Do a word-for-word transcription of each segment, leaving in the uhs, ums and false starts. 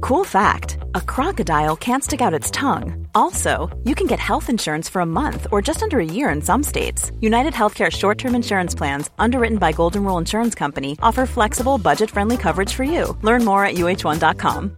Cool fact, a crocodile can't stick out its tongue. Also, you can get health insurance for a month or just under a year in some states. United Healthcare short-term insurance plans, underwritten by Golden Rule Insurance Company, offer flexible, budget-friendly coverage for you. Learn more at U H one dot com.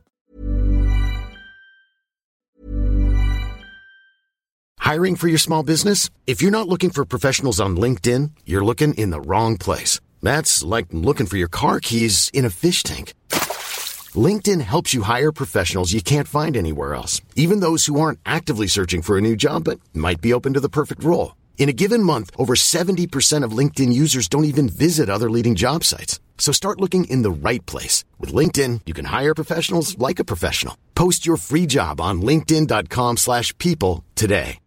Hiring for your small business? If you're not looking for professionals on LinkedIn, you're looking in the wrong place. That's like looking for your car keys in a fish tank. LinkedIn helps you hire professionals you can't find anywhere else, even those who aren't actively searching for a new job but might be open to the perfect role. In a given month, over seventy percent of LinkedIn users don't even visit other leading job sites. So start looking in the right place. With LinkedIn, you can hire professionals like a professional. Post your free job on linkedin dot com slash people today.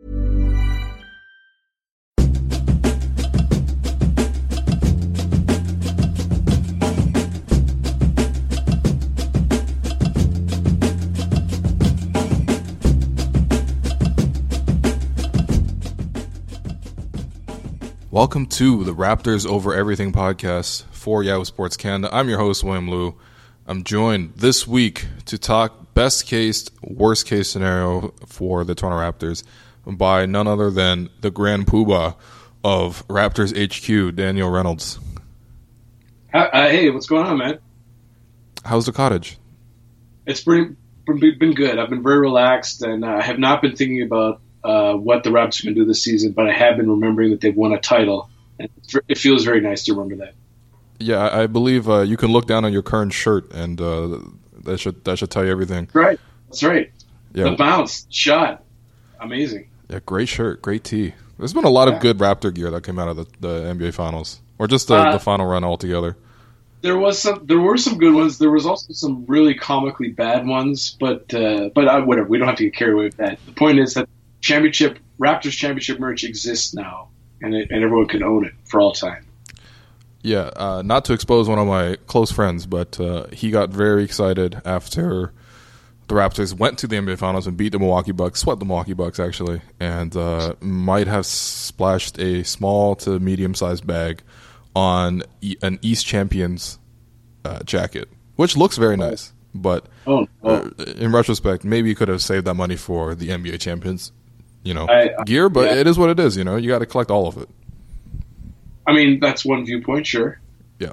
Welcome to the Raptors Over Everything podcast for Yahoo Sports Canada. I'm your host, William Liu. I'm joined this week to talk best case, worst case scenario for the Toronto Raptors by none other than the Grand Poobah of Raptors H Q, Daniel Reynolds. Uh, hey, what's going on, man? How's the cottage? It's pretty, been good. I've been very relaxed, and I uh, have not been thinking about Uh, what the Raptors are going to do this season, but I have been remembering that they've won a title, and it feels very nice to remember that. Yeah, I believe uh, you can look down on your current shirt, and uh, that should that should tell you everything. Right, that's right. Yeah. The bounce, shot, amazing. Yeah, great shirt, great tee. There's been a lot yeah. of good Raptor gear that came out of the, the N B A Finals, or just the, uh, the final run altogether. There was some, there were some good ones. There was also some really comically bad ones, but uh, but uh, whatever. We don't have to get carried away with that. The point is that championship Raptors championship merch exists now, and it, and everyone can own it for all time. Yeah, uh, not to expose one of my close friends, but uh, he got very excited after the Raptors went to the N B A Finals and beat the Milwaukee Bucks, swept the Milwaukee Bucks actually, and uh, might have splashed a small to medium-sized bag on e- an East Champions uh, jacket, which looks very nice. But oh, oh. Uh, in retrospect, maybe you could have saved that money for the N B A Champions. You know, I, I, gear, but yeah. it is what it is. You know, you got to collect all of it. I mean, that's one viewpoint, sure. Yeah.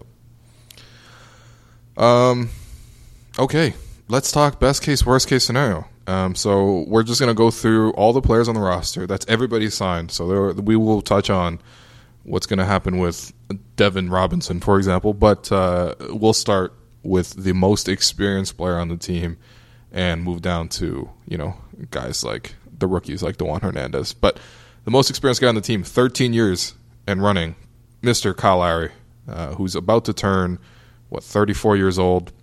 Um. Okay, let's talk best case, worst case scenario. Um. So we're just gonna go through all the players on the roster. That's everybody signed. So there, we will touch on what's gonna happen with Devin Robinson, for example. But uh, we'll start with the most experienced player on the team and move down to, you know, guys like the rookies like DeJuan Hernandez. But the most experienced guy on the team, thirteen years and running, Mister Kyle Lowry, uh, who's about to turn, what, thirty-four years old.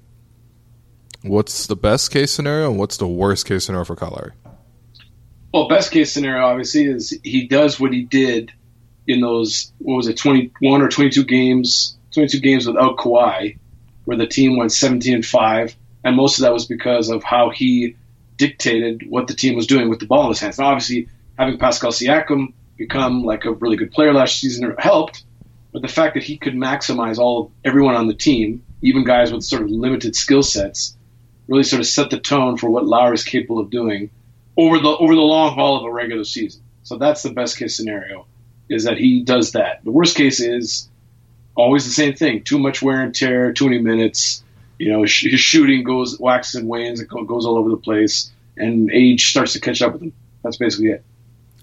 What's the best case scenario and what's the worst case scenario for Kyle Lowry? Well, best case scenario, obviously, is he does what he did in those, what was it, twenty-one or twenty-two games, twenty-two games without Kawhi, where the team went seventeen and five, and most of that was because of how he dictated what the team was doing with the ball in his hands. Now, obviously, having Pascal Siakam become like a really good player last season helped, but the fact that he could maximize all everyone on the team, even guys with sort of limited skill sets, really sort of set the tone for what Lowry is capable of doing over the over the long haul of a regular season. So that's the best case scenario, is that he does that. The worst case is always the same thing: too much wear and tear, too many minutes. You know, his shooting goes waxes and wanes, it goes all over the place, and age starts to catch up with him. That's basically it.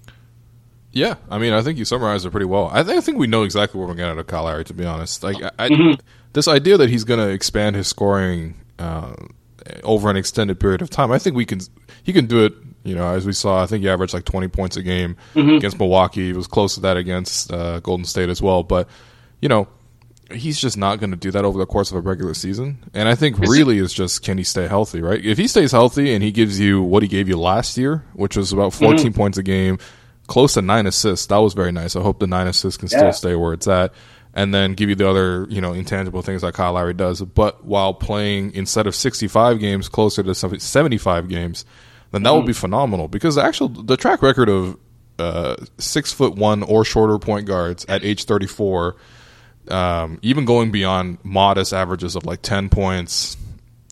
Yeah, I mean, I think you summarized it pretty well. I think I think we know exactly what we're getting out of Kyle Lowry, to be honest. Like, I, mm-hmm. this idea that he's going to expand his scoring uh, over an extended period of time, I think we can. He can do it. You know, as we saw, I think he averaged like twenty points a game mm-hmm. against Milwaukee. He was close to that against uh, Golden State as well. But you know, he's just not going to do that over the course of a regular season. And I think really is just, can he stay healthy, right? If he stays healthy and he gives you what he gave you last year, which was about fourteen mm-hmm. points a game, close to nine assists, that was very nice. I hope the nine assists can yeah. still stay where it's at. And then give you the other, you know, intangible things like Kyle Lowry does. But while playing, instead of sixty-five games, closer to seventy-five games, then that mm-hmm. would be phenomenal. Because the actual, the track record of uh, six foot one or shorter point guards at age thirty-four, Um, even going beyond modest averages of like ten points,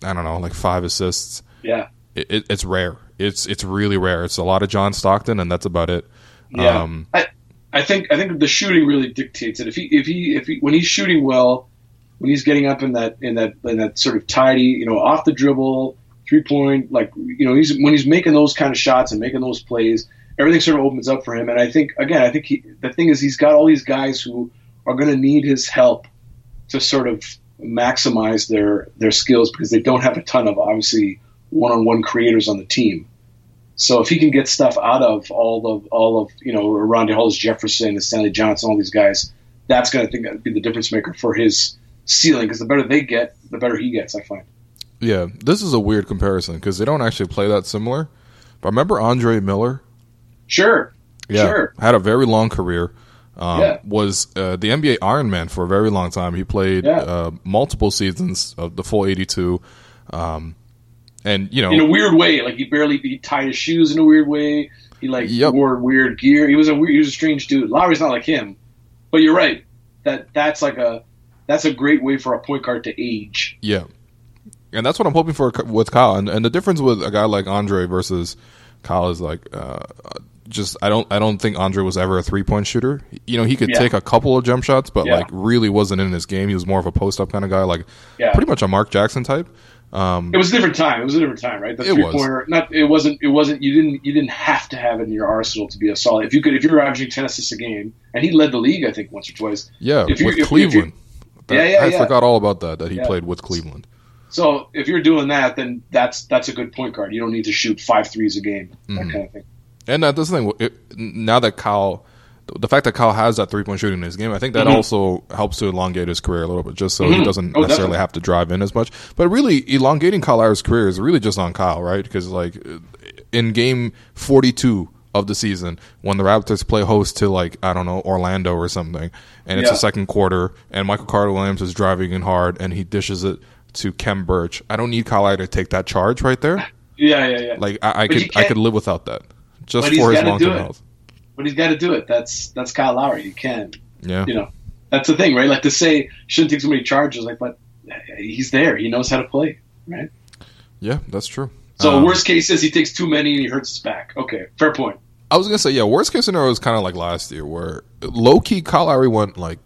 I don't know, like five assists. Yeah. It, it, it's rare. It's it's really rare. It's a lot of John Stockton, and that's about it. Yeah. Um, I, I think I think the shooting really dictates it. If he if he if he when he's shooting well, when he's getting up in that in that in that sort of tidy, you know, off the dribble, three point, like you know, he's when he's making those kind of shots and making those plays, everything sort of opens up for him. And I think again, I think he the thing is he's got all these guys who are going to need his help to sort of maximize their their skills because they don't have a ton of obviously one-on-one creators on the team. So if he can get stuff out of all of all of you know Rondae Hollis Jefferson and Stanley Johnson, all these guys, that's going to think be the difference maker for his ceiling. Because the better they get, the better he gets. I find. Yeah, this is a weird comparison because they don't actually play that similar. But remember Andre Miller? Sure. Yeah, sure. Had a very long career. Um, yeah. Was uh, the N B A Iron Man for a very long time. He played yeah. uh, multiple seasons of the full eighty-two. Um, And you know, in a weird way, like he barely he tied his shoes in a weird way. He like yep. wore weird gear. He was a weird, he was a strange dude. Lowry's not like him, but you're right. That that's like a that's a great way for a point guard to age. Yeah, and that's what I'm hoping for with Kyle. And, and the difference with a guy like Andre versus Kyle is like uh, just I don't I don't think Andre was ever a three point shooter. You know, he could yeah. take a couple of jump shots, but yeah. like really wasn't in his game. He was more of a post up kind of guy, like yeah. pretty much a Mark Jackson type. Um, it was a different time. It was a different time, right? The it three was. pointer, not it wasn't. It wasn't. You didn't. You didn't have to have it in your arsenal to be a solid. If you could, if you were averaging ten assists a game, and he led the league, I think once or twice. Yeah, if you, with if, Cleveland. If yeah, yeah, I yeah. forgot all about that. That he yeah. played with Cleveland. So if you're doing that, then that's that's a good point guard. You don't need to shoot five threes a game, mm-hmm. that kind of thing. And uh, this thing, it, now that Kyle, the fact that Kyle has that three point shooting in his game, I think that mm-hmm. also helps to elongate his career a little bit, just so mm-hmm. he doesn't oh, necessarily definitely. have to drive in as much. But really, elongating Kyle Lowry's career is really just on Kyle, right? Because like in game forty-two of the season, when the Raptors play host to like I don't know Orlando or something, and it's yeah. the second quarter, and Michael Carter Williams is driving in hard, and he dishes it to Kem Birch. I don't need Kyle Lowry to take that charge right there. Yeah, yeah, yeah. Like I, I could, I could live without that, just but for he's his long term health. But he's got to do it. That's that's Kyle Lowry. You can. Yeah. You know, that's the thing, right? Like to say shouldn't take so many charges, like, but he's there. He knows how to play, right? Yeah, that's true. So um, worst case is he takes too many and he hurts his back. Okay, fair point. I was gonna say, yeah, worst case scenario is kind of like last year, where low key Kyle Lowry went like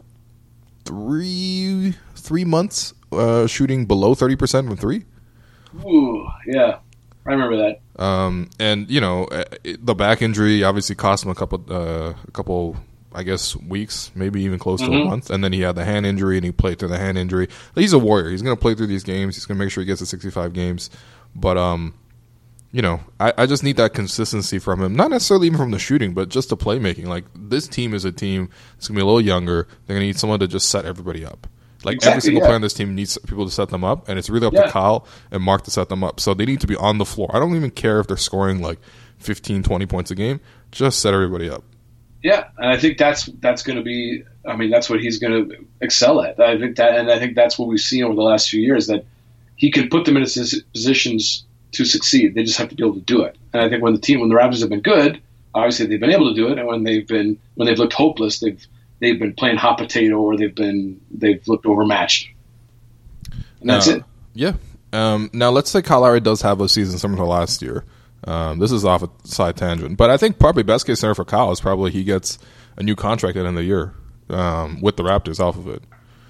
three three months uh, shooting below thirty percent from three. Ooh, yeah, I remember that. Um, and you know, the back injury obviously cost him a couple, uh, a couple, I guess, weeks, maybe even close mm-hmm. to a month. And then he had the hand injury, and he played through the hand injury. He's a warrior. He's gonna play through these games. He's gonna make sure he gets to sixty-five games. But um, you know, I, I just need that consistency from him. Not necessarily even from the shooting, but just the playmaking. Like this team is a team that's gonna be a little younger. They're gonna need someone to just set everybody up. Like exactly, every single yeah. player on this team needs people to set them up, and it's really up yeah. to Kyle and Mark to set them up. So they need to be on the floor. I don't even care if they're scoring like fifteen, twenty points a game. Just set everybody up. Yeah, and I think that's that's going to be. I mean, that's what he's going to excel at. I think that, and I think that's what we've seen over the last few years, that he can put them in positions to succeed. They just have to be able to do it. And I think when the team, when the Raptors have been good, obviously they've been able to do it. And when they've been, when they've looked hopeless, they've they've been playing hot potato, or they've been they've looked overmatched. And that's uh, it. Yeah. Um, now let's say Kyle Lowry does have a season similar to last year. Um, this is off a side tangent, but I think probably best case scenario for Kyle is probably he gets a new contract at the end of the year um, with the Raptors off of it.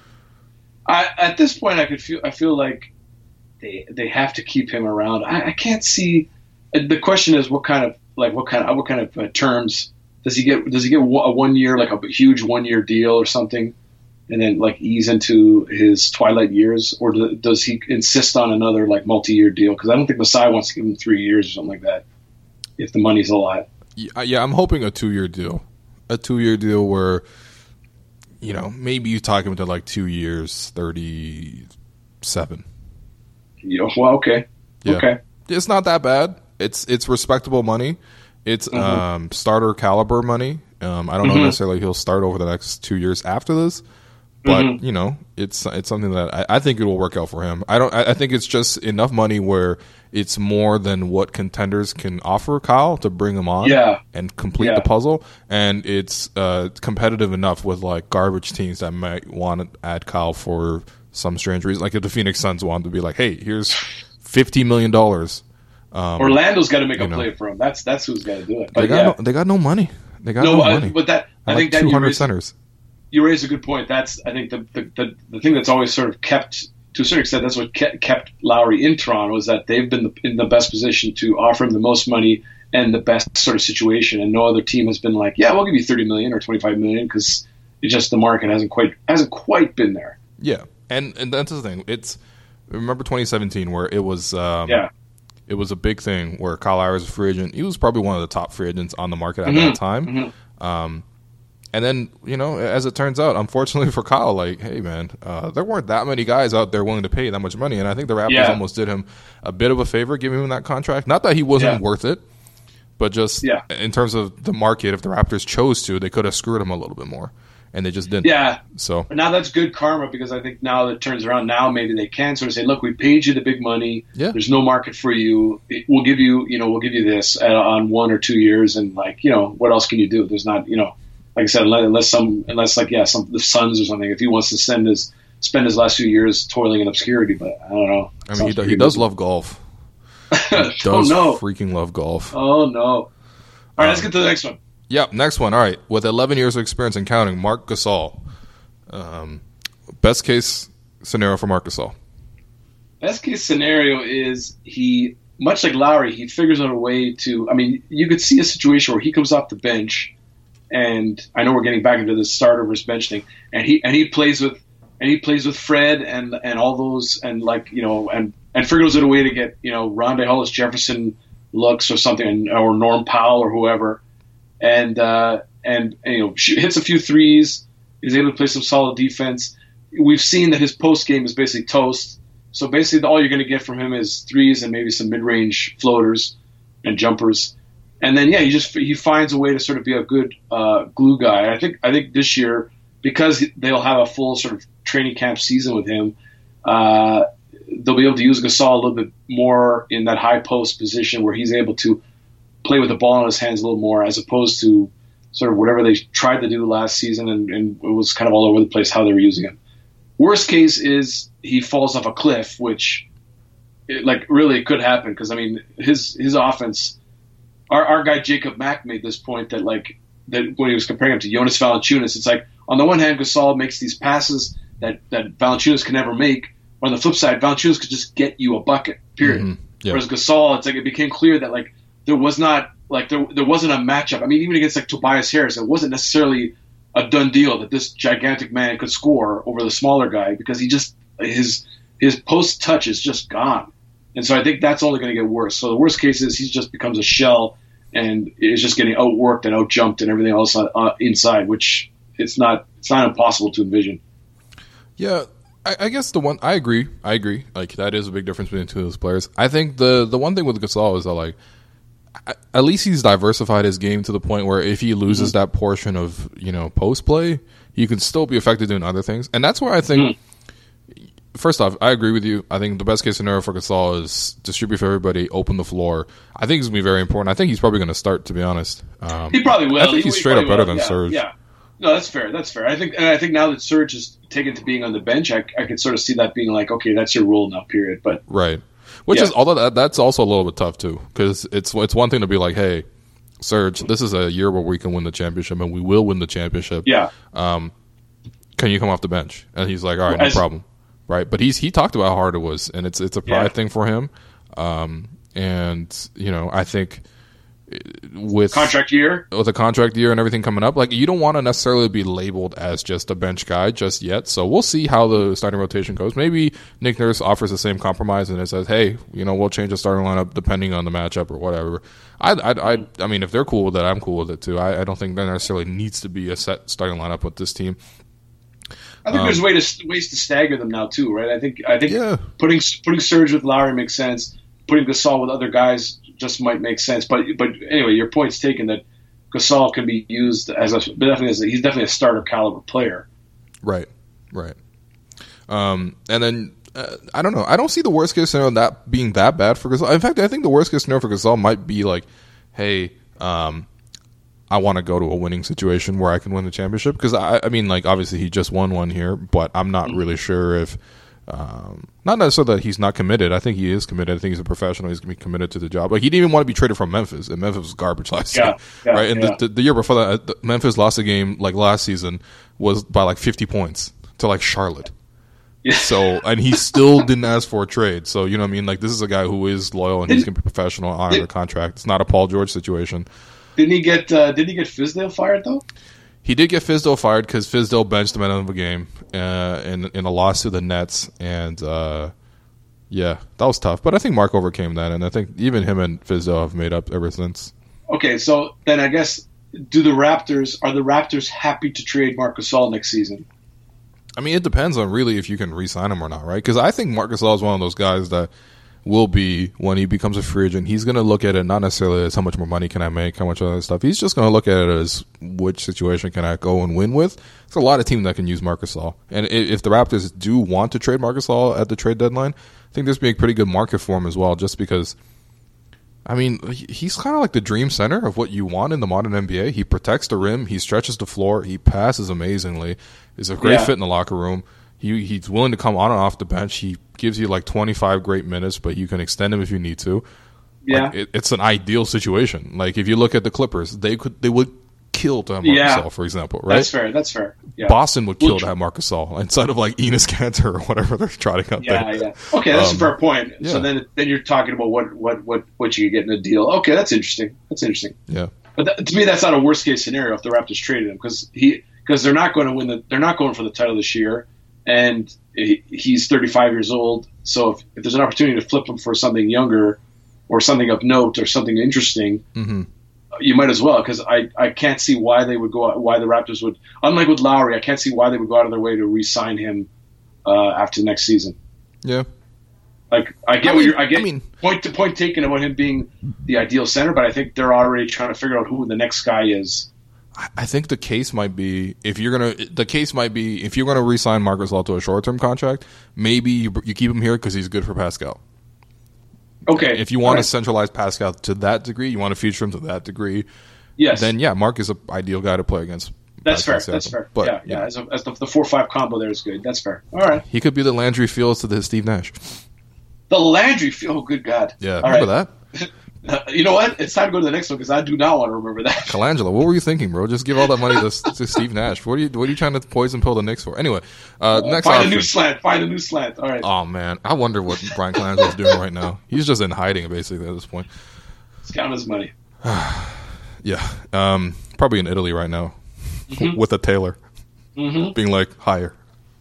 I, at this point, I could feel. I feel like they they have to keep him around. I, I can't see. The question is, what kind of like what kind of what kind of uh, terms does he get? Does he get a one year, like a huge one year deal or something, and then like ease into his twilight years, or do, does he insist on another like multi year deal? Because I don't think Masai wants to give him three years or something like that, if the money's a lot. Yeah, yeah I'm hoping a two year deal, a two year deal where, you know, maybe you talk him to like two years, thirty seven. You know, well, okay, yeah. okay, it's not that bad. It's it's respectable money. It's mm-hmm. um, starter caliber money. Um, I don't mm-hmm. know necessarily he'll start over the next two years after this, but mm-hmm. you know, it's it's something that I, I think it will work out for him. I don't. I, I think it's just enough money where it's more than what contenders can offer Kyle to bring him on, yeah. and complete yeah. the puzzle, and it's uh, competitive enough with like garbage teams that might want to add Kyle for some strange reason. Like if the Phoenix Suns wanted to be like, hey, here's fifty million dollars. Um, Orlando's got to make a know. play for him. That's that's who's got to do it. But they got yeah. no, they got no money. They got no, no, uh, money. But that I, I think like that two hundred you raise, centers. You raise a good point. That's I think the, the the the thing that's always sort of kept, to a certain extent, that's what kept, kept Lowry in Toronto, is that they've been in the best position to offer him the most money and the best sort of situation, and no other team has been like, yeah, we'll give you thirty million or twenty-five million, because it just the market hasn't quite hasn't quite been there. Yeah, and and that's the thing. It's remember twenty seventeen where it was um, yeah. It was a big thing where Kyle Lowry was a free agent. He was probably one of the top free agents on the market at mm-hmm. that time. Mm-hmm. Um, and then, you know, as it turns out, unfortunately for Kyle, like, hey, man, uh, there weren't that many guys out there willing to pay that much money. And I think the Raptors yeah. almost did him a bit of a favor giving him that contract. Not that he wasn't yeah. worth it, but just yeah. in terms of the market, if the Raptors chose to, they could have screwed him a little bit more. And they just didn't. Yeah. So but now that's good karma, because I think now that it turns around, now maybe they can sort of say, look, we paid you the big money. Yeah. There's no market for you. We'll give you, you know, we'll give you this uh, on one or two years, and like, you know, what else can you do? There's not, you know, like I said, unless some, unless like yeah, some the Suns or something. If he wants to spend his spend his last few years toiling in obscurity, but I don't know. I mean, he, do, he does love golf. He does oh no, freaking love golf. Oh no! All right, um, let's get to the next one. Yep, next one. All right, with eleven years of experience and counting, Marc Gasol. Um, best case scenario for Marc Gasol. Best case scenario is he, much like Lowry, he figures out a way to. I mean, you could see a situation where he comes off the bench, and I know we're getting back into the starter versus bench thing, and he and he plays with and he plays with Fred and and all those, and like you know, and and figures out a way to get you know Rondae Hollis Jefferson looks or something, or Norm Powell or whoever, and uh, and, and you know hits a few threes. He's able to play some solid defense. We've seen that his post game is basically toast. So basically, all you're going to get from him is threes and maybe some mid range floaters and jumpers. And then yeah, he just he finds a way to sort of be a good uh, glue guy. And I think I think this year, because they'll have a full sort of training camp season with him, uh, they'll be able to use Gasol a little bit more in that high post position where he's able to play with the ball in his hands a little more, as opposed to sort of whatever they tried to do last season, and, and it was kind of all over the place how they were using him. Worst case is he falls off a cliff, which, it, like, really could happen, because I mean, his his offense. Our our guy Jacob Mack made this point that like that when he was comparing him to Jonas Valanciunas, it's like on the one hand Gasol makes these passes that that Valanciunas can never make. On the flip side, Valanciunas could just get you a bucket. Period. Mm-hmm. Yeah. Whereas Gasol, it's like it became clear that like there was not. Like there, there wasn't a matchup. I mean, even against like Tobias Harris, it wasn't necessarily a done deal that this gigantic man could score over the smaller guy, because he just his his post touch is just gone. And so I think that's only going to get worse. So the worst case is he just becomes a shell and is just getting outworked and outjumped and everything else uh, inside, which it's not it's not impossible to envision. Yeah, I, I guess the one I agree. I agree. Like that is a big difference between two of those players. I think the the one thing with Gasol is that like. At least he's diversified his game to the point where if he loses mm-hmm. that portion of, you know, post play, he can still be effective doing other things. And that's where I think, mm-hmm. first off, I agree with you. I think the best case scenario for Gasol is distribute for everybody, open the floor. I think it's going to be very important. I think he's probably going to start, to be honest. Um, he probably will. I think he, he's he straight up better will. than yeah, Serge. Yeah. No, that's fair. That's fair. I think, and I think now that Serge is taken to being on the bench, I, I could sort of see that being like, okay, that's your rule now, period. But right. Which yeah. is, although that, that's also a little bit tough too, because it's it's one thing to be like, hey, Serge, this is a year where we can win the championship, and we will win the championship. Yeah. Um, can you come off the bench? And he's like, all right, no As, problem, right? But he's he talked about how hard it was, and it's it's a pride yeah. thing for him. Um, and you know, I think with contract year, with a contract year and everything coming up, like you don't want to necessarily be labeled as just a bench guy just yet. So we'll see how the starting rotation goes. Maybe Nick Nurse offers the same compromise and it says, hey, you know, we'll change the starting lineup depending on the matchup or whatever. I, I, I, I mean, if they're cool with it, I'm cool with it too. I, I don't think there necessarily needs to be a set starting lineup with this team. I think um, there's way to, ways to stagger them now too, right? I think I think yeah. putting putting Serge with Lowry makes sense. Putting Gasol with other guys just might make sense. But but anyway, your point's taken that Gasol can be used as a definitely as a, he's definitely a starter caliber player. Right, right. Um, and then uh, I don't know. I don't see the worst case scenario that being that bad for Gasol. In fact, I think the worst case scenario for Gasol might be like, hey, um, I want to go to a winning situation where I can win the championship. Because, I, I mean, like, obviously he just won one here, but I'm not really sure if, um, not necessarily that he's not committed. I think he is committed. I think he's a professional. He's going to be committed to the job. Like, he didn't even want to be traded from Memphis, and Memphis was garbage last yeah, year. yeah, right? And yeah. the, the, the year before that, the, Memphis lost a game, like, last season, was by, like, fifty points to, like, Charlotte. Yeah. So, and he still didn't ask for a trade. So, you know what I mean? Like, this is a guy who is loyal and he's going to be professional, honor did, the contract. It's not a Paul George situation. Didn't he get uh, Didn't he get Fizdale fired though? He did get Fizdale fired because Fizdale benched him at the end of a game uh, in in a loss to the Nets, and uh, yeah, that was tough. But I think Mark overcame that, and I think even him and Fizdale have made up ever since. Okay, so then I guess do the Raptors are the Raptors happy to trade Marc Gasol next season? I mean, it depends on really if you can re-sign him or not, right? Because I think Marc Gasol is one of those guys that will be, when he becomes a free agent, he's going to look at it not necessarily as how much more money can I make, how much other stuff. He's just going to look at it as which situation can I go and win with. There's a lot of teams that can use Marc Gasol. And if the Raptors do want to trade Marc Gasol at the trade deadline, I think there's being a pretty good market for him as well, just because, I mean, he's kind of like the dream center of what you want in the modern N B A. He protects the rim, he stretches the floor, he passes amazingly, he's a great Yeah. fit in the locker room. He He's willing to come on and off the bench. He gives you like twenty-five great minutes, but you can extend him if you need to. Yeah, like, it, it's an ideal situation. Like if you look at the Clippers, they could they would kill to have Marc Yeah. Gasol, for example, right? That's fair. That's fair. Yeah. Boston would kill Well, to have Marc Gasol instead of like Enes Kanter or whatever they're trotting out Yeah, there. yeah. Okay, that's Um, a fair point. yeah. So then, then you're talking about what, what, what, what you could get in a deal. Okay, that's interesting. That's interesting. Yeah. But that, to me, that's not a worst case scenario if the Raptors traded him because he because they're not going to win the they're not going for the title this year, and he, he's thirty-five years old. So if, if there's an opportunity to flip him for something younger, or something of note, or something interesting, Mm-hmm. you might as well. Because I, I can't see why they would go out, why the Raptors would, unlike with Lowry, I can't see why they would go out of their way to re-sign him uh, after next season. Yeah. Like I get I what mean- you're, I get I mean- point to point taken about him being the ideal center, but I think they're already trying to figure out who the next guy is. I think the case might be if you're gonna. The case might be if you're gonna re-sign Marc Gasol to a short-term contract, maybe you, you keep him here because he's good for Pascal. Okay, If you want All to right. centralize Pascal to that degree, you want to feature him to that degree, yes, then yeah, Mark is an ideal guy to play against. that's fair. Pascal That's Siakam. fair. But yeah, yeah. As, a, as the, the four five combo there is good. That's fair. All right. he could be the Landry Fields to the Steve Nash. The Landry. Oh, good God. Yeah, All remember right. that? Uh, you know what? It's time to go to the next one because I do not want to remember that. Colangelo, what were you thinking, bro? Just give all that money to, to Steve Nash. What are you What are you trying to poison pill the Knicks for? Anyway, uh, next Find option. a new slant. Find a new slant. All right. Oh man, I wonder what Brian Colangelo's doing right now. He's just in hiding basically at this point. Let's count his money. Yeah, um, probably in Italy right now Mm-hmm. with a tailor, Mhm. being like higher.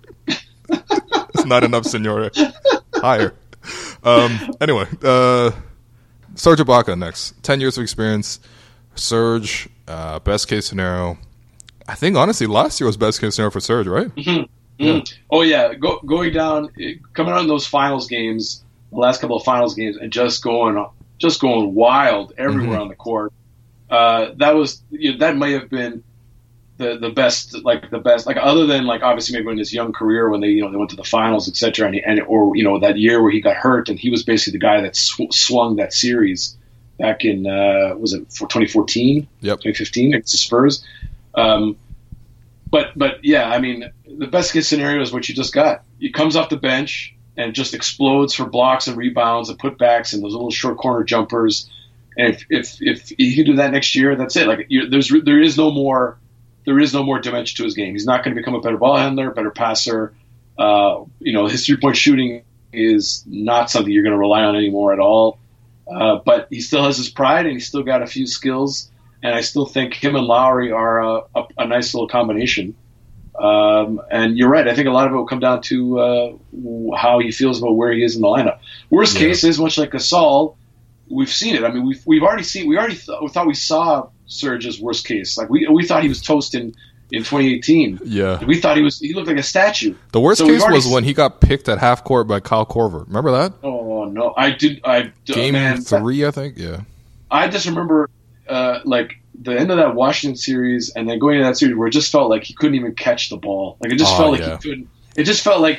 It's not enough, Signore. Higher. Um, anyway, uh, Serge Ibaka next. Ten years of experience. Serge, uh, best case scenario. I think honestly, last year was best case scenario for Serge, right? Mm. Oh yeah, Go, going down, coming out in those finals games, the last couple of finals games, and just going, just going wild everywhere Mhm. on the court. Uh, that was you know, that may have been the the best, like the best, like other than like obviously maybe in his young career when they you know they went to the finals, et cetera, and, he, and or you know that year where he got hurt and he was basically the guy that sw- swung that series back in uh, was it for twenty fourteen, Yep. twenty fifteen against the Spurs. Um, but but yeah, I mean the best case scenario is what you just got. He comes off the bench and just explodes for blocks and rebounds and putbacks and those little short corner jumpers. And if if if he can do that next year, that's it. Like you, there's there is no more there is no more dimension to his game. He's not going to become a better ball handler, better passer. Uh, you know, his three point shooting is not something you're going to rely on anymore at all. Uh, but he still has his pride and he's still got a few skills. And I still think him and Lowry are a, a, a nice little combination. Um, and you're right. I think a lot of it will come down to uh, how he feels about where he is in the lineup. Worst Yeah. case is much like Gasol. We've seen it. I mean, we've we've already seen. We already th- we thought we saw Serge's worst case. Like we we thought he was toast in, in twenty eighteen. Yeah. We thought he was. He looked like a statue. The worst So we've case already was s- when he got picked at half court by Kyle Korver. Remember that? Oh no! I did. I Game man, three, I think. Yeah. I just remember uh, like the end of that Washington series, and then going into that series where it just felt like he couldn't even catch the ball. Like it just Oh, felt like yeah. he couldn't. It just felt like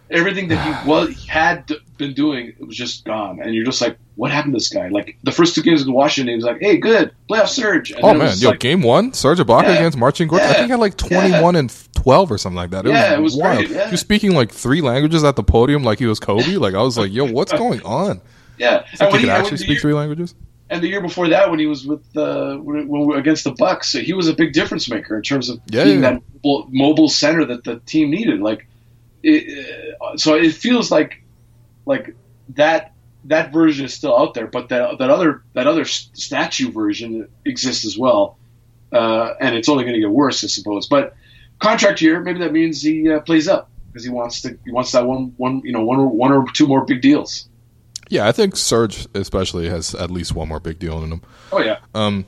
everything that he was he had been doing, it was just gone, and you're just like, what happened to this guy? Like the first two games with Washington, he was like, hey, good playoff surge. And oh man, yo, like, game one, Serge Ibaka yeah, against Marcin Gortat. Yeah, I think he had like twenty-one yeah. and twelve or something like that. It yeah, was it was wild. great. Yeah. He was speaking like three languages at the podium, like he was Kobe. Like I was like, yo, what's going on? Yeah, it's like and he could he, actually speak year, three languages. And the year before that, when he was with uh, when, when we were against the Bucks, he was a big difference maker in terms of yeah, being yeah. that mobile, mobile center that the team needed. Like, it, uh, so it feels like like that that version is still out there, but that that other that other statue version exists as well, uh, and it's only going to get worse, I suppose. But contract year, maybe that means he uh, plays up because he wants to he wants that one one you know one or one or two more big deals. Yeah, I think Serge especially has at least one more big deal in him. Oh yeah. Um,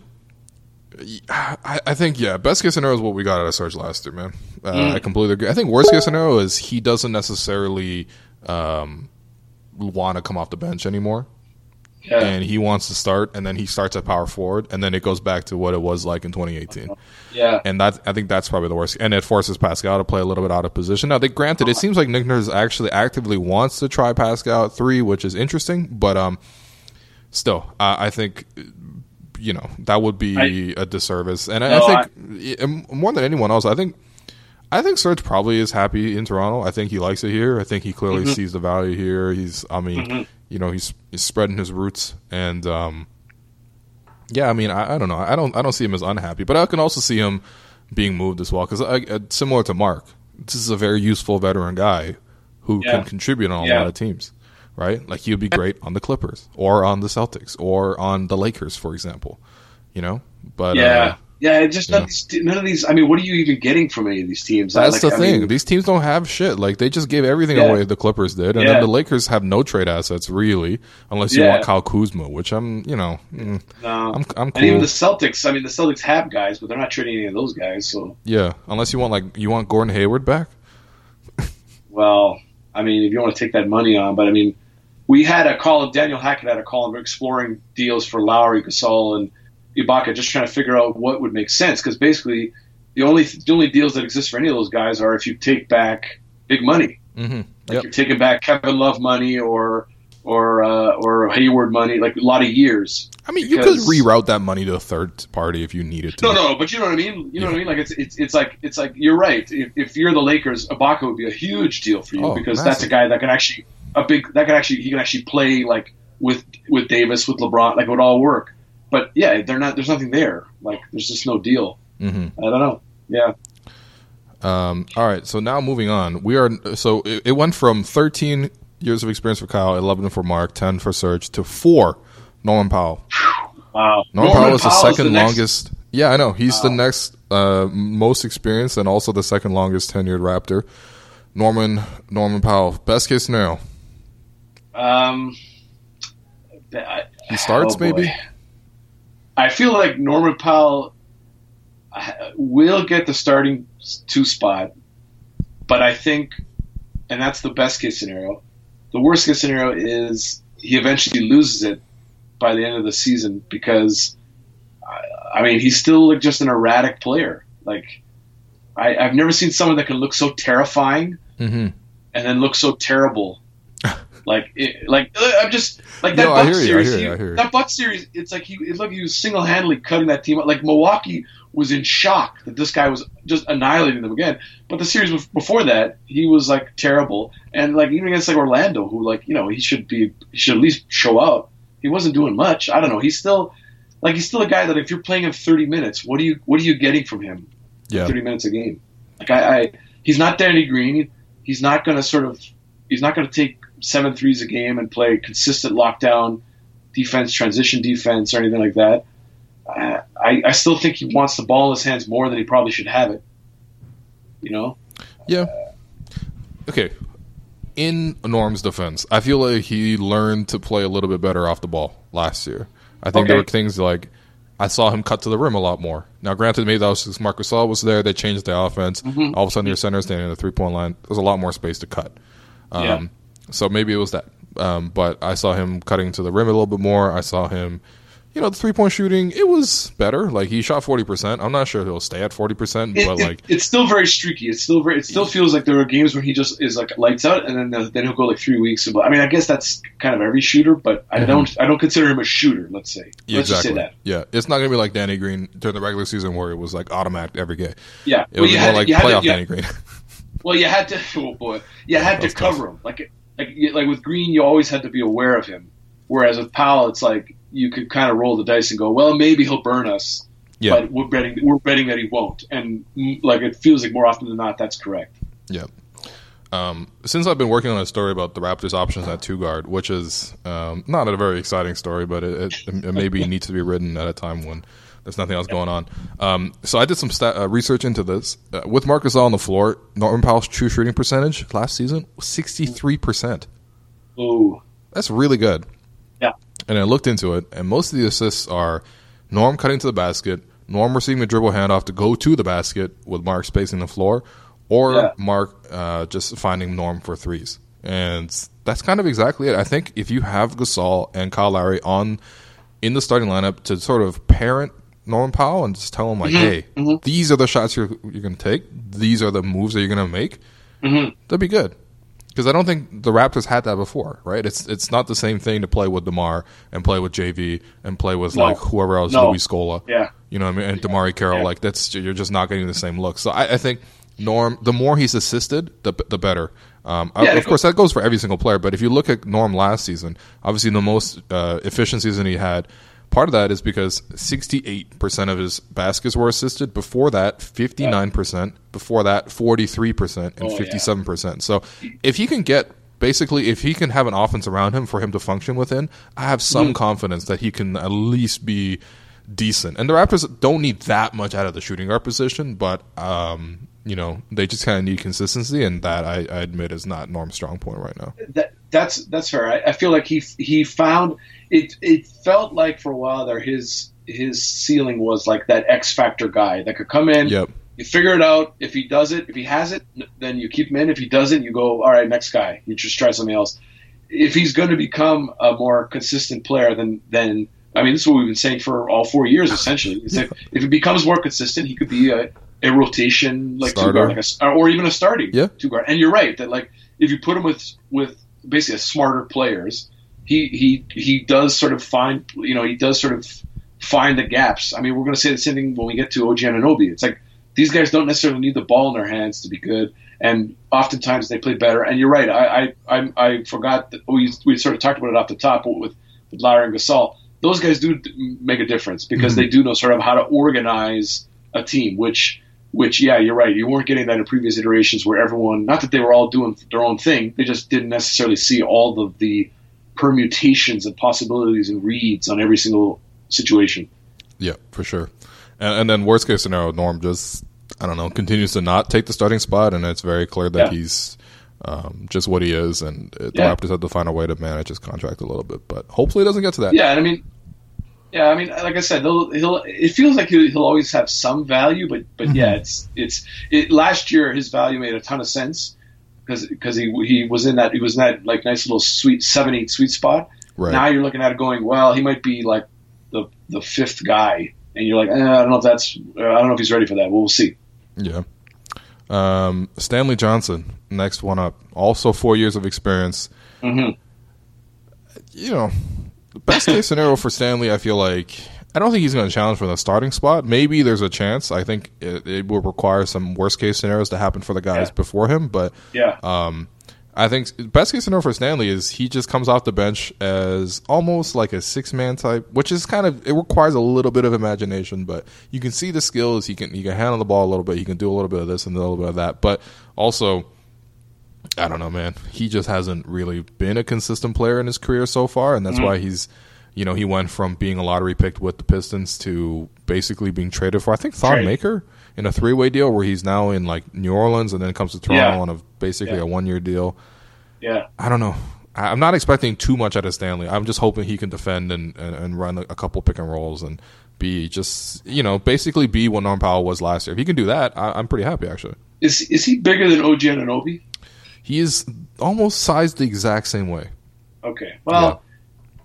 I, I think yeah, best case scenario is what we got out of Serge last year, man. Uh, mm. I completely agree. I think worst case scenario is he doesn't necessarily um, want to come off the bench anymore. Yeah. And he wants to start, and then he starts at power forward, and then it goes back to what it was like in twenty eighteen. Yeah, and that I think that's probably the worst. And it forces Pascal to play a little bit out of position. Now, they granted, it seems like Nick Nurse actually actively wants to try Pascal at three, which is interesting. But um, still, uh, I think you know that would be I, a disservice. And no, I think I, more than anyone else, I think I think Serge probably is happy in Toronto. I think he likes it here. I think he clearly mm-hmm. sees the value here. He's, I mean. Mm-hmm. You know, he's, he's spreading his roots, and um, yeah, I mean, I, I don't know, I don't, I don't see him as unhappy, but I can also see him being moved as well because, uh, similar to Mark, this is a very useful veteran guy who yeah. can contribute on a yeah. lot of teams, right? Like he would be great on the Clippers or on the Celtics or on the Lakers, for example. You know, but yeah. Uh, Yeah, just yeah. none, of these, none of these. I mean, what are you even getting from any of these teams? That's like, the I thing. Mean, these teams don't have shit. Like they just gave everything yeah. away. The Clippers did, and yeah. then the Lakers have no trade assets really, unless you yeah. want Kyle Kuzma, which I'm, you know, mm, no. I'm, I'm cool. And even the Celtics. I mean, the Celtics have guys, but they're not trading any of those guys. So yeah, unless you want like you want Gordon Hayward back. Well, I mean, if you want to take that money on, but I mean, we had a call. Daniel Hackett had a call. We're exploring deals for Lowry, Gasol, and Ibaka, just trying to figure out what would make sense because basically the only the only deals that exist for any of those guys are if you take back big money, mm-hmm. like yep. you're taking back Kevin Love money or or uh, or Hayward money, like a lot of years. I mean, because, you could reroute that money to a third party if you needed to. No, no, but you know what I mean. You know yeah. what I mean. Like it's it's it's like it's like you're right. If, if you're the Lakers, Ibaka would be a huge deal for you oh, because massive. that's a guy that can actually a big that can actually he can actually play like with with Davis, with LeBron, like it would all work. But yeah, they're not. There's nothing there. Like there's just no deal. Mm-hmm. I don't know. Yeah. Um, all right. So now moving on, we are. So it, it went from thirteen years of experience for Kyle, eleven for Mark, ten for Serge, to four Norman Powell. Wow. Norman, Norman Powell is the second the longest. Yeah, I know. He's wow. the next uh, most experienced and also the second longest tenured Raptor. Norman Norman Powell. Best case scenario. Um. I, he starts oh maybe. I feel like Norman Powell will get the starting two spot, but I think, and that's the best case scenario. The worst case scenario is he eventually loses it by the end of the season because, I mean, he's still like just an erratic player. Like, I, I've never seen someone that can look so terrifying mm-hmm. and then look so terrible. Like, it, like I'm just like that no, Bucks series. You, he, you, that Bucks series, it's like he, it looked he was single handedly cutting that team up. Like Milwaukee was in shock that this guy was just annihilating them again. But the series before that, he was like terrible. And like even against like Orlando, who like you know he should be, he should at least show out. He wasn't doing much. I don't know. He's still like he's still a guy that if you're playing him thirty minutes, what are you what are you getting from him? Yeah. thirty minutes a game. Like I, I he's not Danny Green. He's not going to sort of he's not going to take seven threes a game and play consistent lockdown defense, transition defense, or anything like that. I, I, I still think he wants the ball in his hands more than he probably should have it. You know? Yeah. Okay. In Norm's defense, I feel like he learned to play a little bit better off the ball last year. I think okay. there were things like I saw him cut to the rim a lot more. Now, granted, maybe that was because Marc Gasol was there. They changed the offense. Mm-hmm. All of a sudden, your center standing in the three-point line. There's a lot more space to cut. Um, yeah. So maybe it was that. Um, but I saw him cutting to the rim a little bit more. I saw him you know, the three-point shooting, it was better. Like, he shot forty percent. I'm not sure he'll stay at forty percent, it, but, it, like... It's still very streaky. It's still very, it still feels like there are games where he just is, like, lights out, and then then he'll go, like, three weeks. I mean, I guess that's kind of every shooter, but I mm-hmm. don't I don't consider him a shooter, let's say. Yeah, let's exactly. just say that. Yeah, it's not going to be like Danny Green during the regular season where it was, like, automatic every game. Yeah. It was well, more like playoff to, Danny Green. Well, you had to, oh, boy. You had to cover tough. him. Like, like, like with Green, you always had to be aware of him, whereas with Powell, it's like, you could kind of roll the dice and go, well, maybe he'll burn us, yeah. but we're betting we're betting that he won't. And like it feels like more often than not, that's correct. Yeah. Um, since I've been working on a story about the Raptors' options at two guard, which is um, not a very exciting story, but it, it, it maybe needs to be written at a time when there's nothing else going on. Um, so I did some stat, uh, research into this. Uh, with Marc Gasol on the floor, Norman Powell's true shooting percentage last season was sixty-three percent. Ooh. That's really good. Yeah. And I looked into it, and most of the assists are Norm cutting to the basket, Norm receiving the dribble handoff to go to the basket with Mark spacing the floor, or yeah. Mark uh, just finding Norm for threes. And that's kind of exactly it. I think if you have Gasol and Kyle Lowry on in the starting lineup to sort of parent Norman Powell and just tell him, like, mm-hmm. hey, mm-hmm. these are the shots you're, you're going to take, these are the moves that you're going to make, mm-hmm. that'd be good. Because I don't think the Raptors had that before, right? It's it's not the same thing to play with DeMar and play with J V and play with no. like whoever else, no. Luis Scola, yeah, you know what I mean, and DeMar Carroll. Yeah. Like that's you're just not getting the same look. So I, I think Norm, the more he's assisted, the the better. Um, yeah, of course, that goes for every single player. But if you look at Norm last season, obviously the most uh, efficient season he had. Part of that is because sixty-eight percent of his baskets were assisted. Before that, fifty-nine percent. Before that, forty-three percent and oh, fifty-seven percent. Yeah. So if he can get, basically, if he can have an offense around him for him to function within, I have some mm. confidence that he can at least be decent. And the Raptors don't need that much out of the shooting guard position, but, um, you know, they just kind of need consistency, and that, I, I admit, is not Norm's strong point right now. That, that's that's fair. I, I feel like he he found it. It felt like for a while there his his ceiling was like that X factor guy that could come in. Yep. You figure it out. If he does it, if he has it, then you keep him in. If he doesn't, you go, all right, next guy. You just try something else. If he's going to become a more consistent player, then then I mean, this is what we've been saying for all four years essentially. Is that if he becomes more consistent, he could be a a rotation like Starter. two guard, like a, or even a starting yeah. two guard. And you're right that like if you put him with with basically a smarter players, he he he does sort of find you know he does sort of find the gaps. I mean, we're going to say the same thing when we get to O G Anunoby. It's like these guys don't necessarily need the ball in their hands to be good, and oftentimes they play better. And you're right. I I I, I forgot that we we sort of talked about it off the top with with Lowry and Gasol. Those guys do make a difference because mm-hmm. they do know sort of how to organize a team, which. Which, yeah, you're right. You weren't getting that in previous iterations where everyone, not that they were all doing their own thing, they just didn't necessarily see all of the permutations and possibilities and reads on every single situation. Yeah, for sure. And, and then worst case scenario, Norm just, I don't know, continues to not take the starting spot, and it's very clear that yeah. he's um, just what he is, and the yeah. Raptors have to find a way to manage his contract a little bit. But hopefully it doesn't get to that. Yeah, and I mean, Yeah, I mean, like I said, he'll, he'll it feels like he'll, he'll always have some value, but but mm-hmm. yeah, it's it's it, last year his value made a ton of sense because because he he was in that he was in that like nice little sweet seven eight sweet spot. Right. Now you're looking at it going, well, he might be like the the fifth guy, and you're like, eh, I don't know if that's I don't know if he's ready for that. Well, we'll see. Yeah. Um, Stanley Johnson, next one up, also four years of experience. Mm-hmm. You know. The best case scenario for Stanley, I feel like, I don't think he's going to challenge for the starting spot. Maybe there's a chance. I think it, it will require some worst case scenarios to happen for the guys yeah. before him. But yeah. um, I think best case scenario for Stanley is he just comes off the bench as almost like a six man type, which is kind of, it requires a little bit of imagination. But you can see the skills. He can he can handle the ball a little bit. He can do a little bit of this and a little bit of that. But also, I don't know, man. He just hasn't really been a consistent player in his career so far, and that's mm-hmm. why he's, you know, he went from being a lottery pick with the Pistons to basically being traded for, I think, Thon Maker in a three-way deal where he's now in, like, New Orleans and then comes to Toronto yeah. on a basically yeah. a one-year deal. Yeah. I don't know. I'm not expecting too much out of Stanley. I'm just hoping he can defend and, and, and run a, a couple pick and rolls and be just, you know, basically be what Norm Powell was last year. If he can do that, I, I'm pretty happy, actually. Is is he bigger than O G Anunoby? He is almost sized the exact same way. Okay. Well,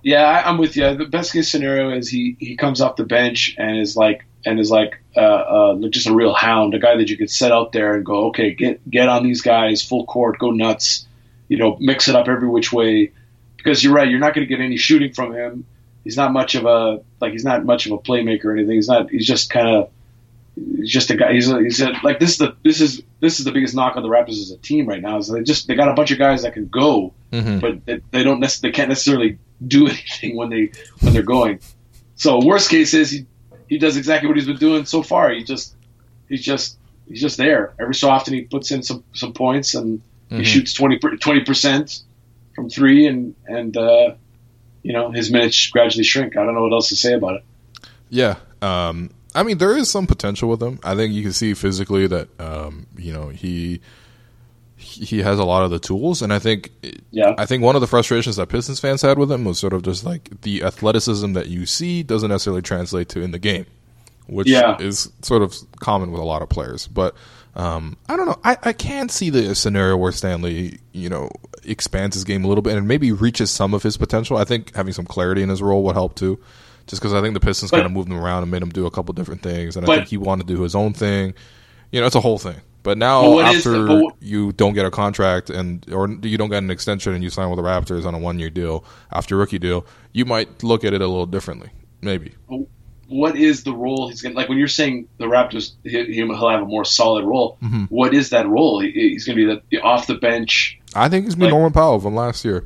Yeah, I, I'm with you. The best case scenario is he, he comes off the bench and is like and is like uh, uh, just a real hound, a guy that you could set out there and go, okay, get get on these guys, full court, go nuts, you know, mix it up every which way. Because you're right, you're not going to get any shooting from him. He's not much of a like he's not much of a playmaker or anything. He's not. He's just kind of. He's just a guy. He's, a, he's a, like this is the this is this is the biggest knock on the Raptors as a team right now. Is they just they got a bunch of guys that can go, mm-hmm. but they, they don't nec- they can't necessarily do anything when they when they're going. So worst case is he he does exactly what he's been doing so far. He just he's just he's just there. Every so often he puts in some, some points and mm-hmm. he shoots twenty percent from three and and uh, you know his minutes gradually shrink. I don't know what else to say about it. Yeah. Um, I mean, there is some potential with him. I think you can see physically that um, you know he he has a lot of the tools, and I think yeah. I think one of the frustrations that Pistons fans had with him was sort of just like the athleticism that you see doesn't necessarily translate to in the game, which yeah. is sort of common with a lot of players. But um, I don't know. I, I can see the scenario where Stanley, you know, expands his game a little bit and maybe reaches some of his potential. I think having some clarity in his role would help too. Just because I think the Pistons kind of moved him around and made him do a couple different things, and but, I think he wanted to do his own thing. You know, it's a whole thing. But now, after the, but what, you don't get a contract and or you don't get an extension and you sign with the Raptors on a one-year deal after your rookie deal, you might look at it a little differently, maybe. What is the role he's going to – like when you're saying the Raptors, he'll have a more solid role, mm-hmm. what is that role? He's going to be the off the bench. I think he's going to be Norman Powell from last year.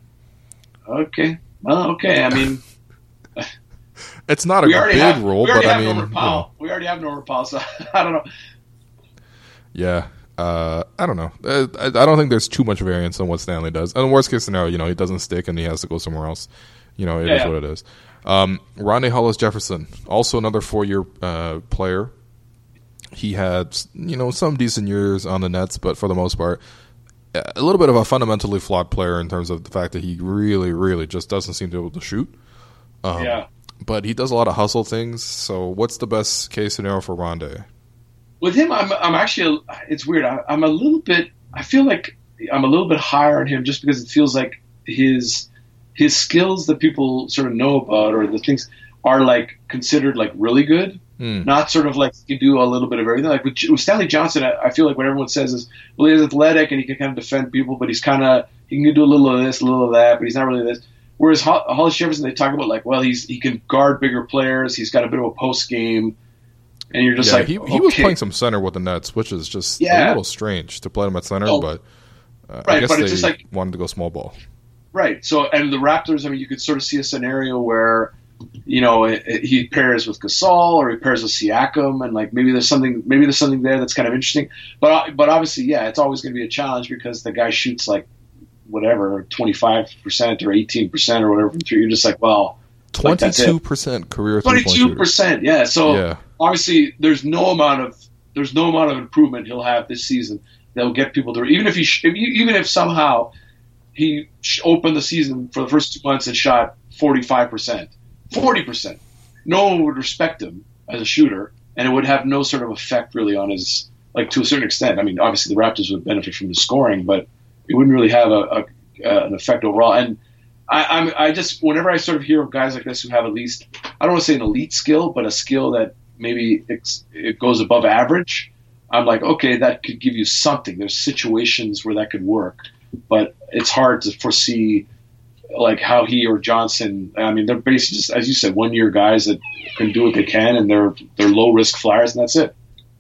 Okay. Well, okay. I mean – it's not a big have, role, but I mean, Norman Powell. You know. We already have Norman Powell, so I don't know. Yeah, uh, I don't know. I, I don't think there's too much variance on what Stanley does. In the worst case scenario, you know, he doesn't stick and he has to go somewhere else. You know, it yeah, is yeah. what it is. Um, Rondae Hollis-Jefferson, also another four-year uh, player. He had, you know, some decent years on the Nets, but for the most part, a little bit of a fundamentally flawed player in terms of the fact that he really, really just doesn't seem to be able to shoot. Um, yeah. But he does a lot of hustle things. So what's the best case scenario for Rondae? With him, I'm I'm actually, it's weird. I, I'm a little bit, I feel like I'm a little bit higher on him just because it feels like his his skills that people sort of know about or the things are like considered like really good. Mm. Not sort of like he can do a little bit of everything. Like with, with Stanley Johnson, I, I feel like what everyone says is, well, he's athletic and he can kind of defend people, but he's kind of, he can do a little of this, a little of that, but he's not really this. Whereas Hollis Jefferson, they talk about like, well, he's he can guard bigger players. He's got a bit of a post game, and you're just yeah, like, he, he okay. was playing some center with the Nets, which is just yeah. a little strange to play him at center. Oh, but uh, right, I guess but they it's just like, wanted to go small ball. Right. So, and the Raptors, I mean, you could sort of see a scenario where, you know, it, it, he pairs with Gasol or he pairs with Siakam, and like maybe there's something, maybe there's something there that's kind of interesting. But but obviously, yeah, it's always going to be a challenge because the guy shoots like. Whatever, twenty-five percent or eighteen percent or whatever from three. You're just like, well, twenty-two percent like career three-point shooter. twenty-two percent, yeah. So yeah. obviously, there's no amount of there's no amount of improvement he'll have this season that will get people to even if he if, even if somehow he opened the season for the first two months and shot forty-five percent, forty percent. No one would respect him as a shooter, and it would have no sort of effect really on his like to a certain extent. I mean, obviously the Raptors would benefit from the scoring, but it wouldn't really have a, a uh, an effect overall. And I, I'm I just whenever I sort of hear of guys like this who have at least I don't want to say an elite skill, but a skill that maybe it's, it goes above average, I'm like, okay, that could give you something. There's situations where that could work, but it's hard to foresee like how he or Johnson. I mean, they're basically just as you said, one year guys that can do what they can, and they're they're low risk flyers, and that's it.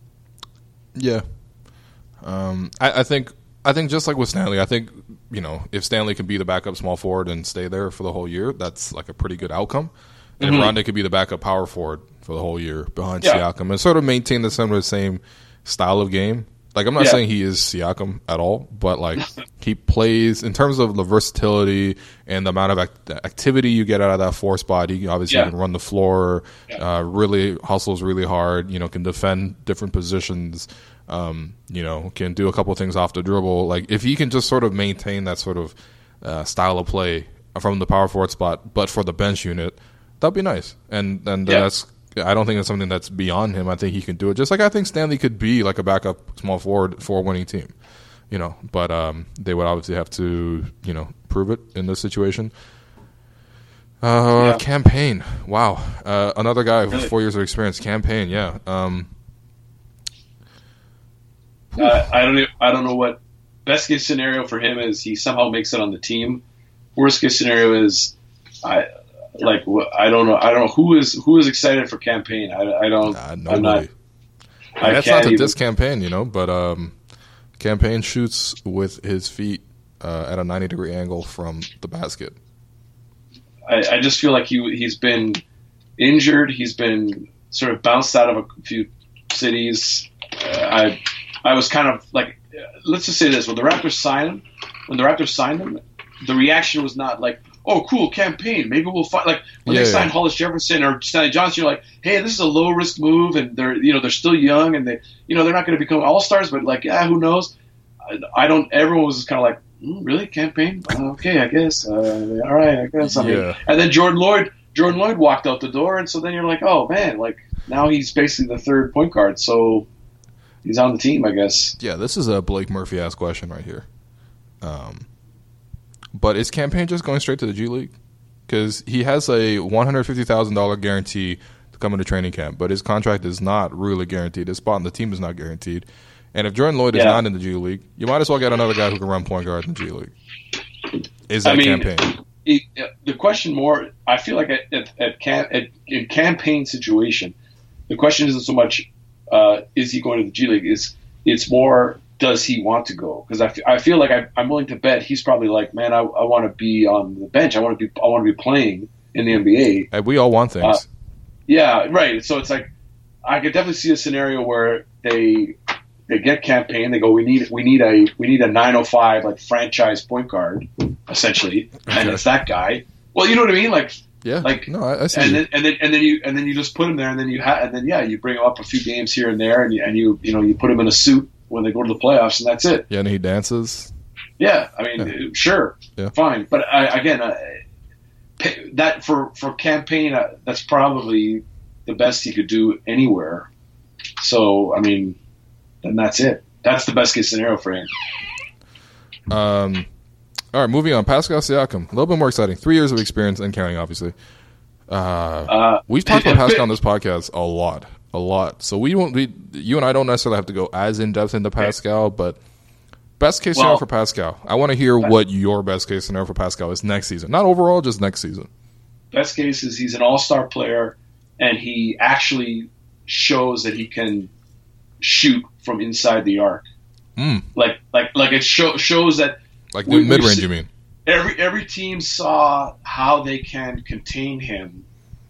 Yeah, um, I, I think. I think just like with Stanley, I think, you know, if Stanley can be the backup small forward and stay there for the whole year, that's like a pretty good outcome. And mm-hmm. if Rondae could be the backup power forward for the whole year behind yeah. Siakam and sort of maintain the similar same style of game. Like, I'm not yeah. saying he is Siakam at all, but like he plays in terms of the versatility and the amount of act- activity you get out of that four spot. He obviously yeah. can run the floor, yeah. uh, really hustles really hard, you know, can defend different positions. Um, you know, can do a couple of things off the dribble. Like, if he can just sort of maintain that sort of uh, style of play from the power forward spot, but for the bench unit, that'd be nice. And and yeah. that's I don't think it's something that's beyond him. I think he can do it. Just like I think Stanley could be like a backup small forward for a winning team. You know, but um, they would obviously have to, you know, prove it in this situation. Uh, yeah. Cam Payne. Wow. Uh, another guy with Really? four years of experience. Cam Payne, yeah. Um, Uh, I don't. e- I don't know what best case scenario for him is. He somehow makes it on the team. Worst case scenario is, I like. wh- I don't know. I don't know who is who is excited for campaign. I, I don't. nah, I'm nobody. not. I That's can't not to even- diss campaign, you know, but um, campaign shoots with his feet uh, at a ninety degree angle from the basket. I, I just feel like he he's been injured. He's been sort of bounced out of a few cities. Uh, I I was kind of like, uh, let's just say this: when the Raptors signed him, when the Raptors signed him, the reaction was not like, "Oh, cool campaign. Maybe we'll find." Like when Yeah, they yeah. signed Hollis Jefferson or Stanley Johnson, you're like, "Hey, this is a low risk move, and they're you know they're still young, and they you know they're not going to become all stars, but like, yeah, who knows?" I, I don't. Everyone was just kind of like, mm, "Really, campaign? Uh, okay, I guess. Uh, all right, I guess." I mean, Yeah. and then Jordan Lloyd, Jordan Lloyd walked out the door, and so then you're like, "Oh man, like now he's basically the third point guard, so he's on the team, I guess." Yeah, this is a Blake Murphy ass question right here. Um, but is campaign just going straight to the G League? Because he has a one hundred fifty thousand dollar guarantee to come into training camp, but his contract is not really guaranteed. His spot on the team is not guaranteed. And if Jordan Lloyd is Yeah. not in the G League, you might as well get another guy who can run point guard in the G League. Is that I mean, campaign? it, the question more, I feel like at, at, at, cam, at in campaign situation, the question isn't so much uh, is he going to the G League? Is it's more does he want to go? Because I, f- I feel like I, I'm willing to bet he's probably like, man, I, I want to be on the bench. I want to be I want to be playing in the N B A. Hey, we all want things. Uh, Yeah, right. So it's like I could definitely see a scenario where they they get campaign. They go, we need we need a we need a nine oh five like franchise point guard essentially, and Okay. it's that guy. Well, you know what I mean, like. yeah. like- no, I, I see. And you. then, and then and then you and then you just put him there, and then you ha- and then yeah, you bring him up a few games here and there, and you and you you know you put him in a suit when they go to the playoffs, and that's it. yeah, and he dances. Yeah, I mean, sure, Yeah. fine, but I, again, uh, pa- that for for campaign, uh, that's probably the best he could do anywhere. So I mean, then that's it. That's the best case scenario for him. Um, all right, moving on. Pascal Siakam, a little bit more exciting. Three years of experience and counting, obviously. Uh, Uh, we've talked about Pascal on this podcast a lot, a lot. So we won't. We, you and I don't necessarily have to go as in depth into Pascal, but best case scenario Well- for Pascal. I want to hear what your best case scenario for Pascal is next season. Not overall, just next season. Best case is he's an all-star player, and he actually shows that he can shoot from inside the arc. Mm. Like, like, like it show, shows that Like We- mid range, we've you mean? every every team saw how they can contain him,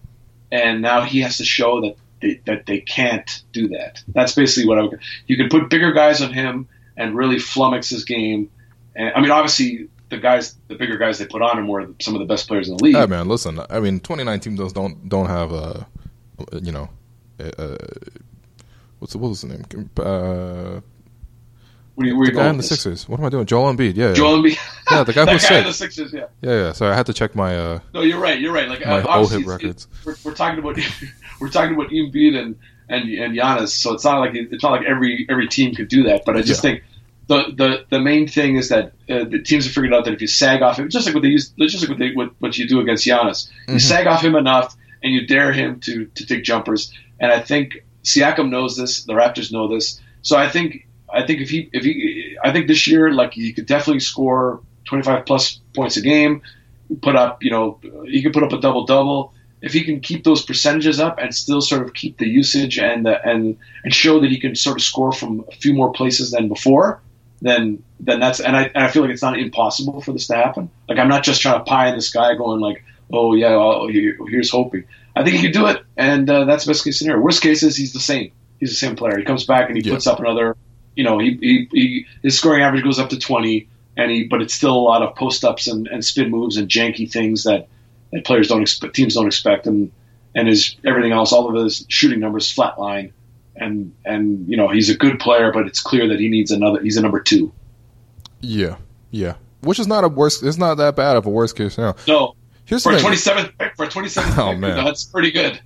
and now he has to show that they, that they can't do that. That's basically what I would. You can put bigger guys on him and really flummox his game. And I mean, obviously, the guys, the bigger guys they put on him were some of the best players in the league. Hey man, listen. I mean, twenty nineteen does don't don't have a, you know, uh, what's what was the name? Uh, Where you, where the you guy going in the with this? Sixers. What am I doing? Joel Embiid. Yeah, yeah, Joel Embiid. Yeah, the guy that who's guy sick. in the Sixers. Yeah. yeah, yeah. So I had to check my. Uh, No, you're right. You're right. Like My uh, O obviously H I P it's- records. it's- We're, we're talking about we're talking about Embiid and and and Giannis. So it's not like it's not like every every team could do that. But I just Yeah. think the, the the main thing is that uh, the teams have figured out that if you sag off him, just like what they use, just like what they what, what you do against Giannis, you Mhm. sag off him enough and you dare him to to take jumpers. And I think Siakam knows this. The Raptors know this. So I think I think if he if he I think this year like he could definitely score twenty-five plus points a game, put up you know he could put up a double double. If he can keep those percentages up and still sort of keep the usage and the, and and show that he can sort of score from a few more places than before, then then that's and I and I feel like it's not impossible for this to happen. Like I'm not just trying to pie in the sky, going like, oh yeah, well, here, here's hoping. I think he can do it, and uh, that's best case scenario. Worst case is he's the same. He's the same player. He comes back and he Yeah. puts up another. You know, he, he, he his scoring average goes up to twenty, and he but it's still a lot of post ups and, and spin moves and janky things that. that players don't expect, teams don't expect, and and his everything else, all of his shooting numbers flatline, and and you know he's a good player, but it's clear that he needs another. He's a number two. yeah, yeah. Which is not a worst. It's not that bad of a worst case scenario. No, Here's for the a thing. twenty seventh pick, for a twenty seventh Oh, pick, man. that's pretty good.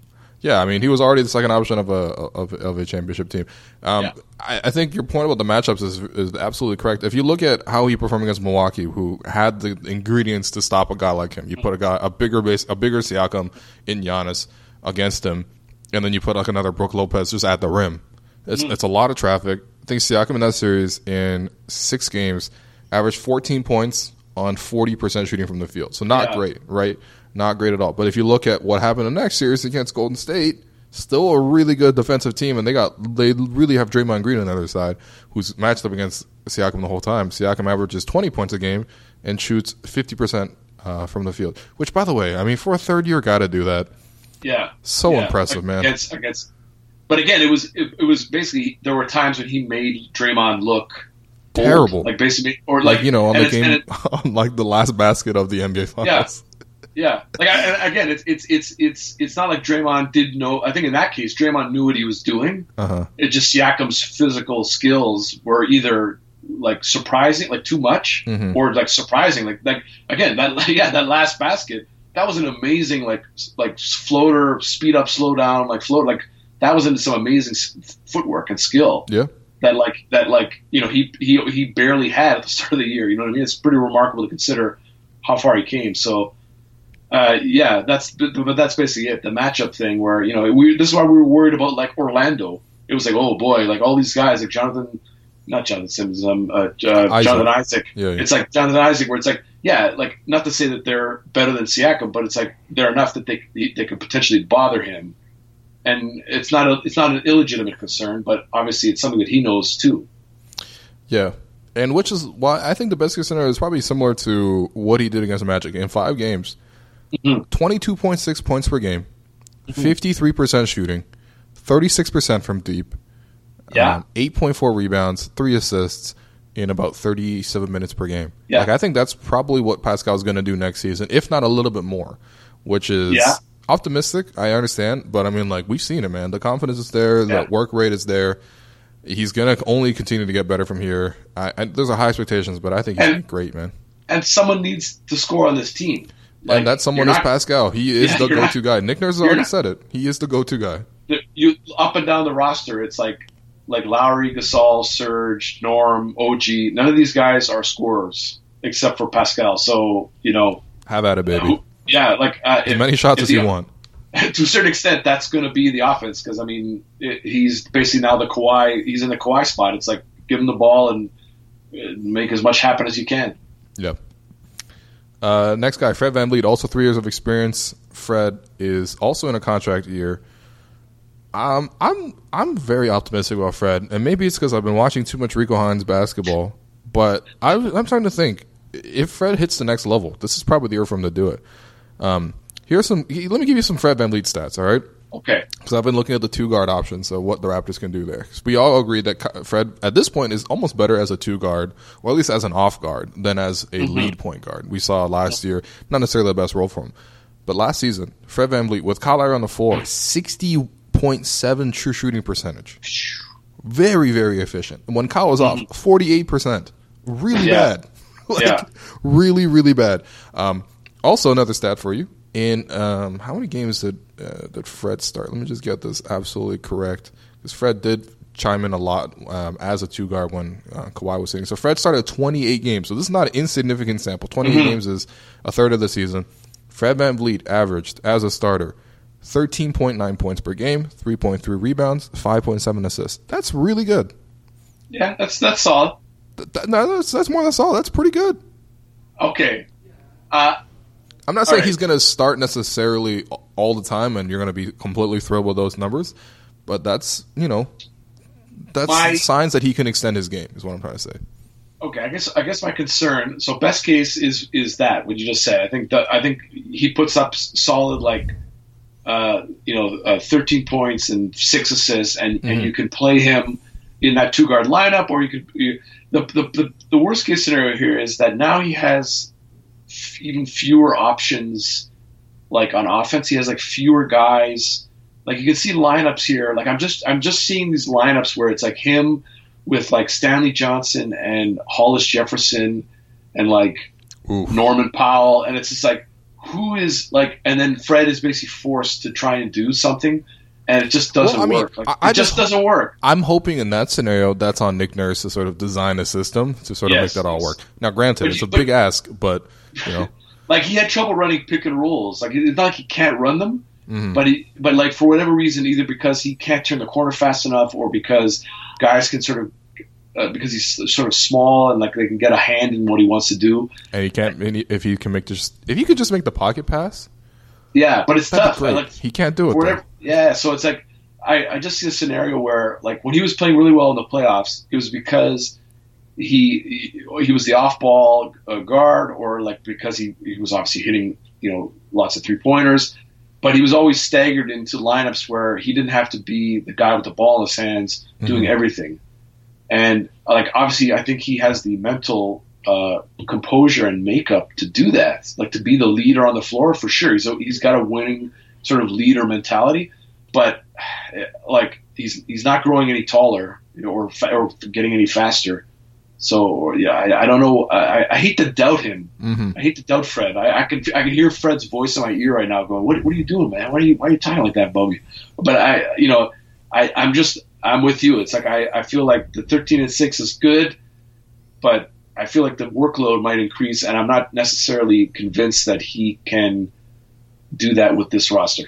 Yeah, I mean, he was already the second option of a of, of a championship team. Um, yeah. I, I think your point about the matchups is is absolutely correct. If you look at how he performed against Milwaukee, who had the ingredients to stop a guy like him, you put a guy a bigger base, a bigger Siakam in Giannis against him, and then you put like another Brook Lopez just at the rim. It's mm-hmm. it's a lot of traffic. I think Siakam in that series in six games averaged fourteen points on forty percent shooting from the field. So not yeah. great, right? Not great at all. But if you look at what happened in the next series against Golden State, still a really good defensive team, and they got they really have Draymond Green on the other side, who's matched up against Siakam the whole time. Siakam averages twenty points a game and shoots fifty percent uh, from the field. Which, by the way, I mean, for a third-year guy to do that, yeah, so yeah. impressive, man. Against, against, but again, it was it, it was basically there were times when he made Draymond look terrible, old, like basically, or like, like you know, on the it, game, it, on like the last basket of the N B A Finals. Yeah. Yeah, like I, again, it's it's it's it's it's not like Draymond did know. I think in that case, Draymond knew what he was doing. Uh-huh. It just Siakam's physical skills were either like surprising, like too much, mm-hmm. or like surprising. Like like again, that yeah, that last basket, that was an amazing like like floater, speed up, slow down, like float, like that was into some amazing footwork and skill. Yeah, that like that like you know he he he barely had at the start of the year. You know what I mean? It's pretty remarkable to consider how far he came. So. Uh, yeah, that's but that's basically it. The matchup thing, where you know, we, this is why we were worried about like Orlando. It was like, oh boy, like all these guys, like Jonathan, not Jonathan Simmons, um, uh, uh, Jonathan Isaac. Yeah, yeah. It's like Jonathan Isaac, where it's like, yeah, like not to say that they're better than Siakam, but it's like they're enough that they they could potentially bother him, and it's not a, it's not an illegitimate concern, but obviously it's something that he knows too. Yeah. And which is why I think the best case scenario is probably similar to what he did against the Magic in five games. Mm-hmm. twenty-two point six points per game, fifty-three percent shooting, thirty-six percent from deep, yeah, um, eight point four rebounds, three assists in about thirty-seven minutes per game. Yeah. Like I think that's probably what Pascal's going to do next season, if not a little bit more, which is yeah. optimistic. I understand, but I mean, like we've seen it, man. The confidence is there, yeah. the work rate is there. He's going to only continue to get better from here. I, I, there's a high expectations, but I think he's and, great, man. And someone needs to score on this team. Like, and that someone is not, Pascal. He is yeah, the go-to not, guy. Nick Nurse has already not, said it. He is the go-to guy. You up and down the roster, it's like like Lowry, Gasol, Serge, Norm, O G. None of these guys are scorers except for Pascal. So you know, have at it, baby. Who, yeah, like uh, as if, many shots as you want. To a certain extent, that's going to be the offense because I mean, it, he's basically now the Kawhi. He's in the Kawhi spot. It's like give him the ball and make as much happen as you can. Yeah. Uh, next guy, Fred VanVleet, also three years of experience. Fred is also in a contract year. Um, I'm I'm very optimistic about Fred, and maybe it's because I've been watching too much Rico Hines basketball. But I'm, I'm starting to think if Fred hits the next level, this is probably the year for him to do it. Um, here's some. Let me give you some Fred VanVleet stats. All right. Okay. Because I've been looking at the two guard options, so what the Raptors can do there. We all agree that Fred, at this point, is almost better as a two guard, or at least as an off guard, than as a mm-hmm. lead point guard. We saw last year, not necessarily the best role for him, but last season, Fred VanVleet with Kyle Lowry on the floor, sixty point seven true shooting percentage, very very efficient. And when Kyle was mm-hmm. off, forty-eight percent, really yeah. bad, like yeah. really really bad. Um, also, another stat for you. In um, how many games did uh, did Fred start? Let me just get this absolutely correct, because Fred did chime in a lot um, as a two guard when uh, Kawhi was sitting. So Fred started twenty-eight games. So this is not an insignificant sample. twenty-eight mm-hmm. games is a third of the season. Fred VanVleet averaged as a starter thirteen point nine points per game, three point three rebounds, five point seven assists. That's really good. Yeah, that's that's solid. Th- th- no, that's that's more than solid. That's pretty good. Okay. Uh, I'm not saying right. he's going to start necessarily all the time and you're going to be completely thrilled with those numbers, but that's, you know, that's my, signs that he can extend his game is what I'm trying to say. Okay, I guess I guess my concern, so best case is is that what you just said. I think that I think he puts up solid like uh, you know, uh, thirteen points and six assists and, mm-hmm. and you can play him in that two guard lineup, or you could you, the, the the the worst case scenario here is that now he has even fewer options, like on offense. He has like fewer guys. Like you can see lineups here. Like I'm just I'm just seeing these lineups where it's like him with like Stanley Johnson and Hollis Jefferson and like Oof. Norman Powell, and it's just like who is like, and then Fred is basically forced to try and do something, and it just doesn't well, I mean, work. Like, I, I it just, just doesn't work. I'm hoping in that scenario that's on Nick Nurse to sort of design a system to sort of yes, make that all yes. work. Now, granted, but it's you, a big but, ask, but you know, like he had trouble running pick and rolls. Like it's not like he can't run them, mm-hmm. but he, but like for whatever reason, either because he can't turn the corner fast enough, or because guys can sort of. Uh, because he's sort of small and like they can get a hand in what he wants to do, and he can't. And he, if he can make just, if he could just make the pocket pass, yeah. But it's tough. Like, he can't do it. Whatever, yeah, so it's like I, I just see a scenario where like when he was playing really well in the playoffs, it was because he he, he was the off-ball uh, guard, or like because he, he was obviously hitting you know lots of three pointers, but he was always staggered into lineups where he didn't have to be the guy with the ball in his hands doing mm-hmm. everything. And like obviously, I think he has the mental uh, composure and makeup to do that, like to be the leader on the floor for sure. He's he's got a winning sort of leader mentality, but like he's he's not growing any taller you know, or or getting any faster. So yeah, I, I don't know. I, I hate to doubt him. Mm-hmm. I hate to doubt Fred. I, I can I can hear Fred's voice in my ear right now, going, "What what are you doing, man? Why are you why are you talking like that, Bobby?" But I you know I I'm just. I'm with you. It's like I, I feel like the thirteen and six is good, but I feel like the workload might increase, and I'm not necessarily convinced that he can do that with this roster.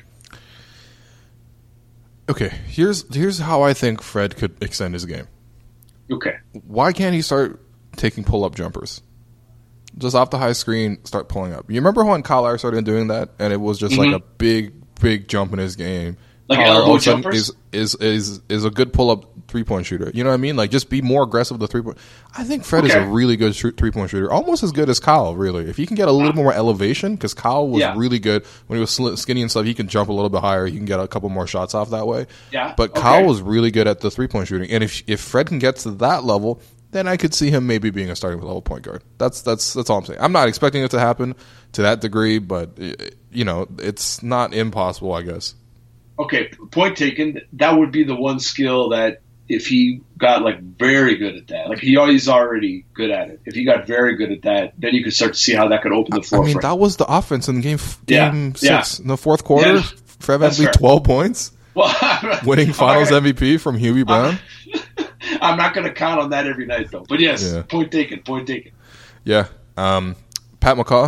Okay, here's here's how I think Fred could extend his game. Okay. Why can't he start taking pull-up jumpers? Just off the high screen, start pulling up. You remember when Kyle Lowry started doing that, and it was just mm-hmm. like a big, big jump in his game? Like elbow jumpers? Is, is is is a good pull-up three-point shooter. You know what I mean? Like, just be more aggressive with the three-point. I think Fred okay. is a really good sh- three-point shooter. Almost as good as Kyle, really. If he can get a little more elevation, because Kyle was yeah. really good. When he was sl- skinny and stuff, he can jump a little bit higher. He can get a couple more shots off that way. Yeah. But okay. Kyle was really good at the three-point shooting. And if if Fred can get to that level, then I could see him maybe being a starting level point guard. That's that's that's all I'm saying. I'm not expecting it to happen to that degree, but, you know, it's not impossible, I guess. Okay, point taken. That would be the one skill that if he got like very good at that, like he always already good at it. If he got very good at that, then you could start to see how that could open the floor. I mean, for that him. was the offense in game game yeah. six yeah. in the fourth quarter. Yeah, Fred had like twelve points, well, winning Finals gonna, M V P from Huey Brown. I'm not going to count on that every night, though. But yes, yeah. point taken. Point taken. Yeah, um, Pat McCaw.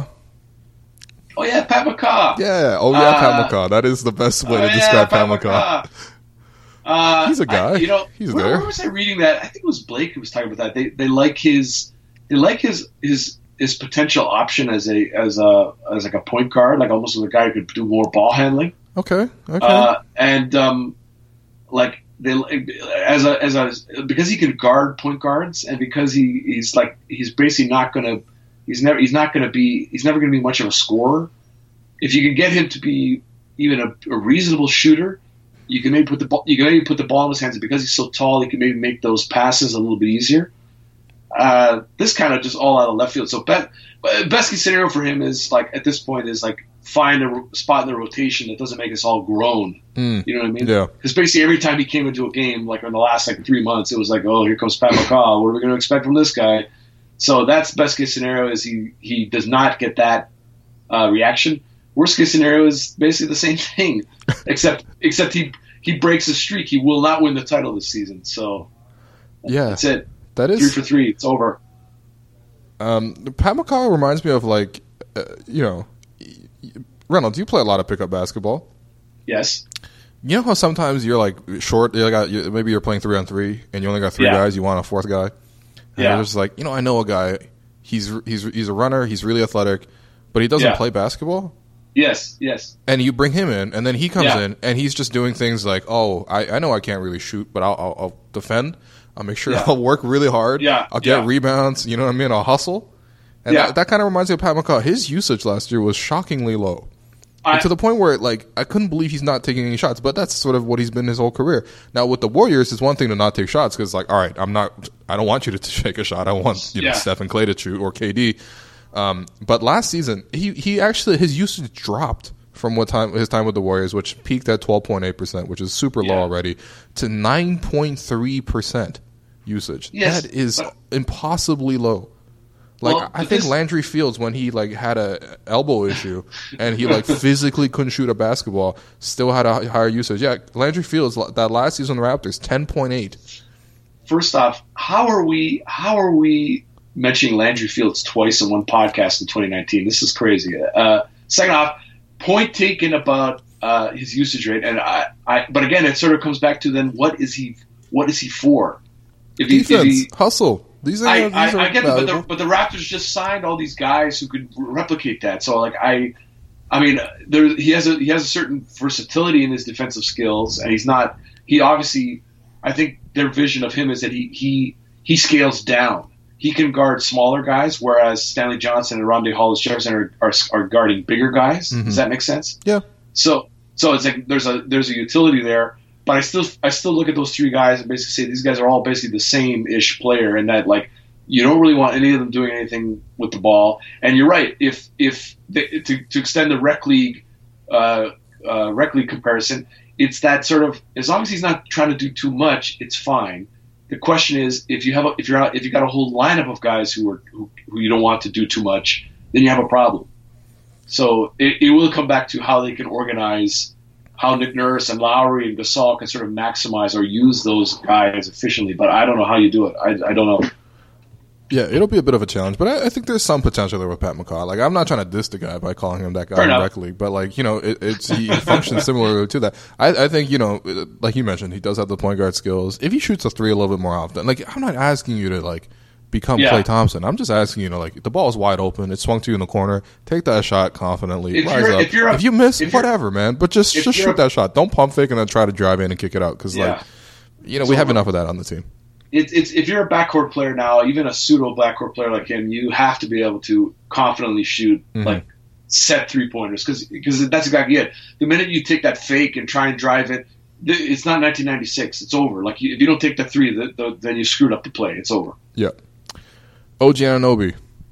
Oh, yeah, Pat McCaw. Yeah, oh, yeah, uh, Pat McCaw. That is the best way oh, to describe yeah, Pat, Pat McCaw. McCaw. Uh, He's a guy. I, you know, He's where, there. Where was I reading that? I think it was Blake who was talking about that. They they like his they like his his his potential option as a as a as like a point guard, like almost as a guy who could do more ball handling. Okay. Okay. Uh, and um, like they as a as a because he can guard point guards, and because he, he's like he's basically not gonna he's never he's not gonna be he's never gonna be much of a scorer. If you can get him to be even a, a reasonable shooter, you can maybe put the ball. You can maybe put the ball in his hands, and because he's so tall, he can maybe make those passes a little bit easier. Uh, this kind of just all out of left field. So, bet, best case scenario for him is like at this point is like find a spot in the rotation that doesn't make us all groan. Mm, you know what I mean? Yeah. Because basically every time he came into a game, like in the last like three months, it was like, oh, here comes Pat McCaw. What are we going to expect from this guy? So that's best case scenario is he he does not get that uh, reaction. Worst case scenario is basically the same thing, except except he he breaks a streak. He will not win the title this season. So yeah, that's it. That is three for three. It's over. Um, Pat McCaw reminds me of like, uh, you know, Reynolds. You play a lot of pickup basketball. Yes. You know how sometimes you're like short. You got you, maybe you're playing three on three, and you only got three yeah. guys. You want a fourth guy. And yeah. You're just like, you know, I know a guy. He's he's he's a runner. He's really athletic, but he doesn't yeah. play basketball. Yes, yes. And you bring him in, and then he comes yeah. in, and he's just doing things like, oh, I, I know I can't really shoot, but I'll, I'll, I'll defend. I'll make sure yeah. I'll work really hard. Yeah. I'll get yeah. rebounds. You know what I mean? I'll hustle. And yeah. that, that kind of reminds me of Pat McCaw. His usage last year was shockingly low. I, to the point where, like, I couldn't believe he's not taking any shots. But that's sort of what he's been his whole career. Now, with the Warriors, it's one thing to not take shots because, like, all right, I'm not. I don't want you to take a shot. I want you know yeah. Steph and Clay to shoot or K D. Um, but last season, he he actually his usage dropped from what time his time with the Warriors, which peaked at twelve point eight percent, which is super yeah. low already, to nine point three percent usage. Yes, that is but, impossibly low. Like well, I think this... Landry Fields, when he like had a elbow issue and he like physically couldn't shoot a basketball, still had a higher usage. Yeah, Landry Fields that last season the Raptors ten point eight. First off, how are we how are we mentioning Landry Fields twice in one podcast in twenty nineteen? This is crazy. Uh, second off, point taken about uh, his usage rate, and I, I but again, it sort of comes back to then what is he what is he for? If he, Defense, if he, hustle. These are, I, these I, are I get it, but the, but the Raptors just signed all these guys who could replicate that. So, like, I, I mean, there he has a he has a certain versatility in his defensive skills, and he's not. He obviously, I think their vision of him is that he he he scales down. He can guard smaller guys, whereas Stanley Johnson and Rondae Hollis Jefferson are, are are guarding bigger guys. Mm-hmm. Does that make sense? Yeah. So so it's like there's a there's a utility there. But I still I still look at those three guys and basically say these guys are all basically the same-ish player, and that like you don't really want any of them doing anything with the ball. And you're right, if if they, to to extend the rec league uh, uh, rec league comparison, it's that sort of as long as he's not trying to do too much, it's fine. The question is if you have a, if you're out, if you got a whole lineup of guys who are who, who you don't want to do too much, then you have a problem. So it, it will come back to how they can organize. How Nick Nurse and Lowry and Gasol can sort of maximize or use those guys efficiently, but I don't know how you do it. I, I don't know. Yeah, it'll be a bit of a challenge, but I, I think there's some potential there with Pat McCaw. Like, I'm not trying to diss the guy by calling him that guy in rec league, but like, you know, it, it's he functions similar to that. I, I think, you know, like you mentioned, he does have the point guard skills. If he shoots a three a little bit more often, like, I'm not asking you to like become yeah. Klay Thompson. I'm just asking you, know, like the ball is wide open, it's swung to you in the corner. Take that shot confidently. If, rise you're, up. if, you're a, if you miss, if whatever, man. But just just shoot a, that shot. Don't pump fake and then try to drive in and kick it out because, yeah. like, you know, so, we have enough of that on the team. It's it's if you're a backcourt player now, even a pseudo backcourt player like him, you have to be able to confidently shoot mm-hmm. like set three pointers because because that's exactly it. The minute you take that fake and try and drive it, it's not nineteen ninety-six. It's over. Like you, if you don't take the three, the, the, then you screwed up the play. It's over. Yeah. O G Anunoby.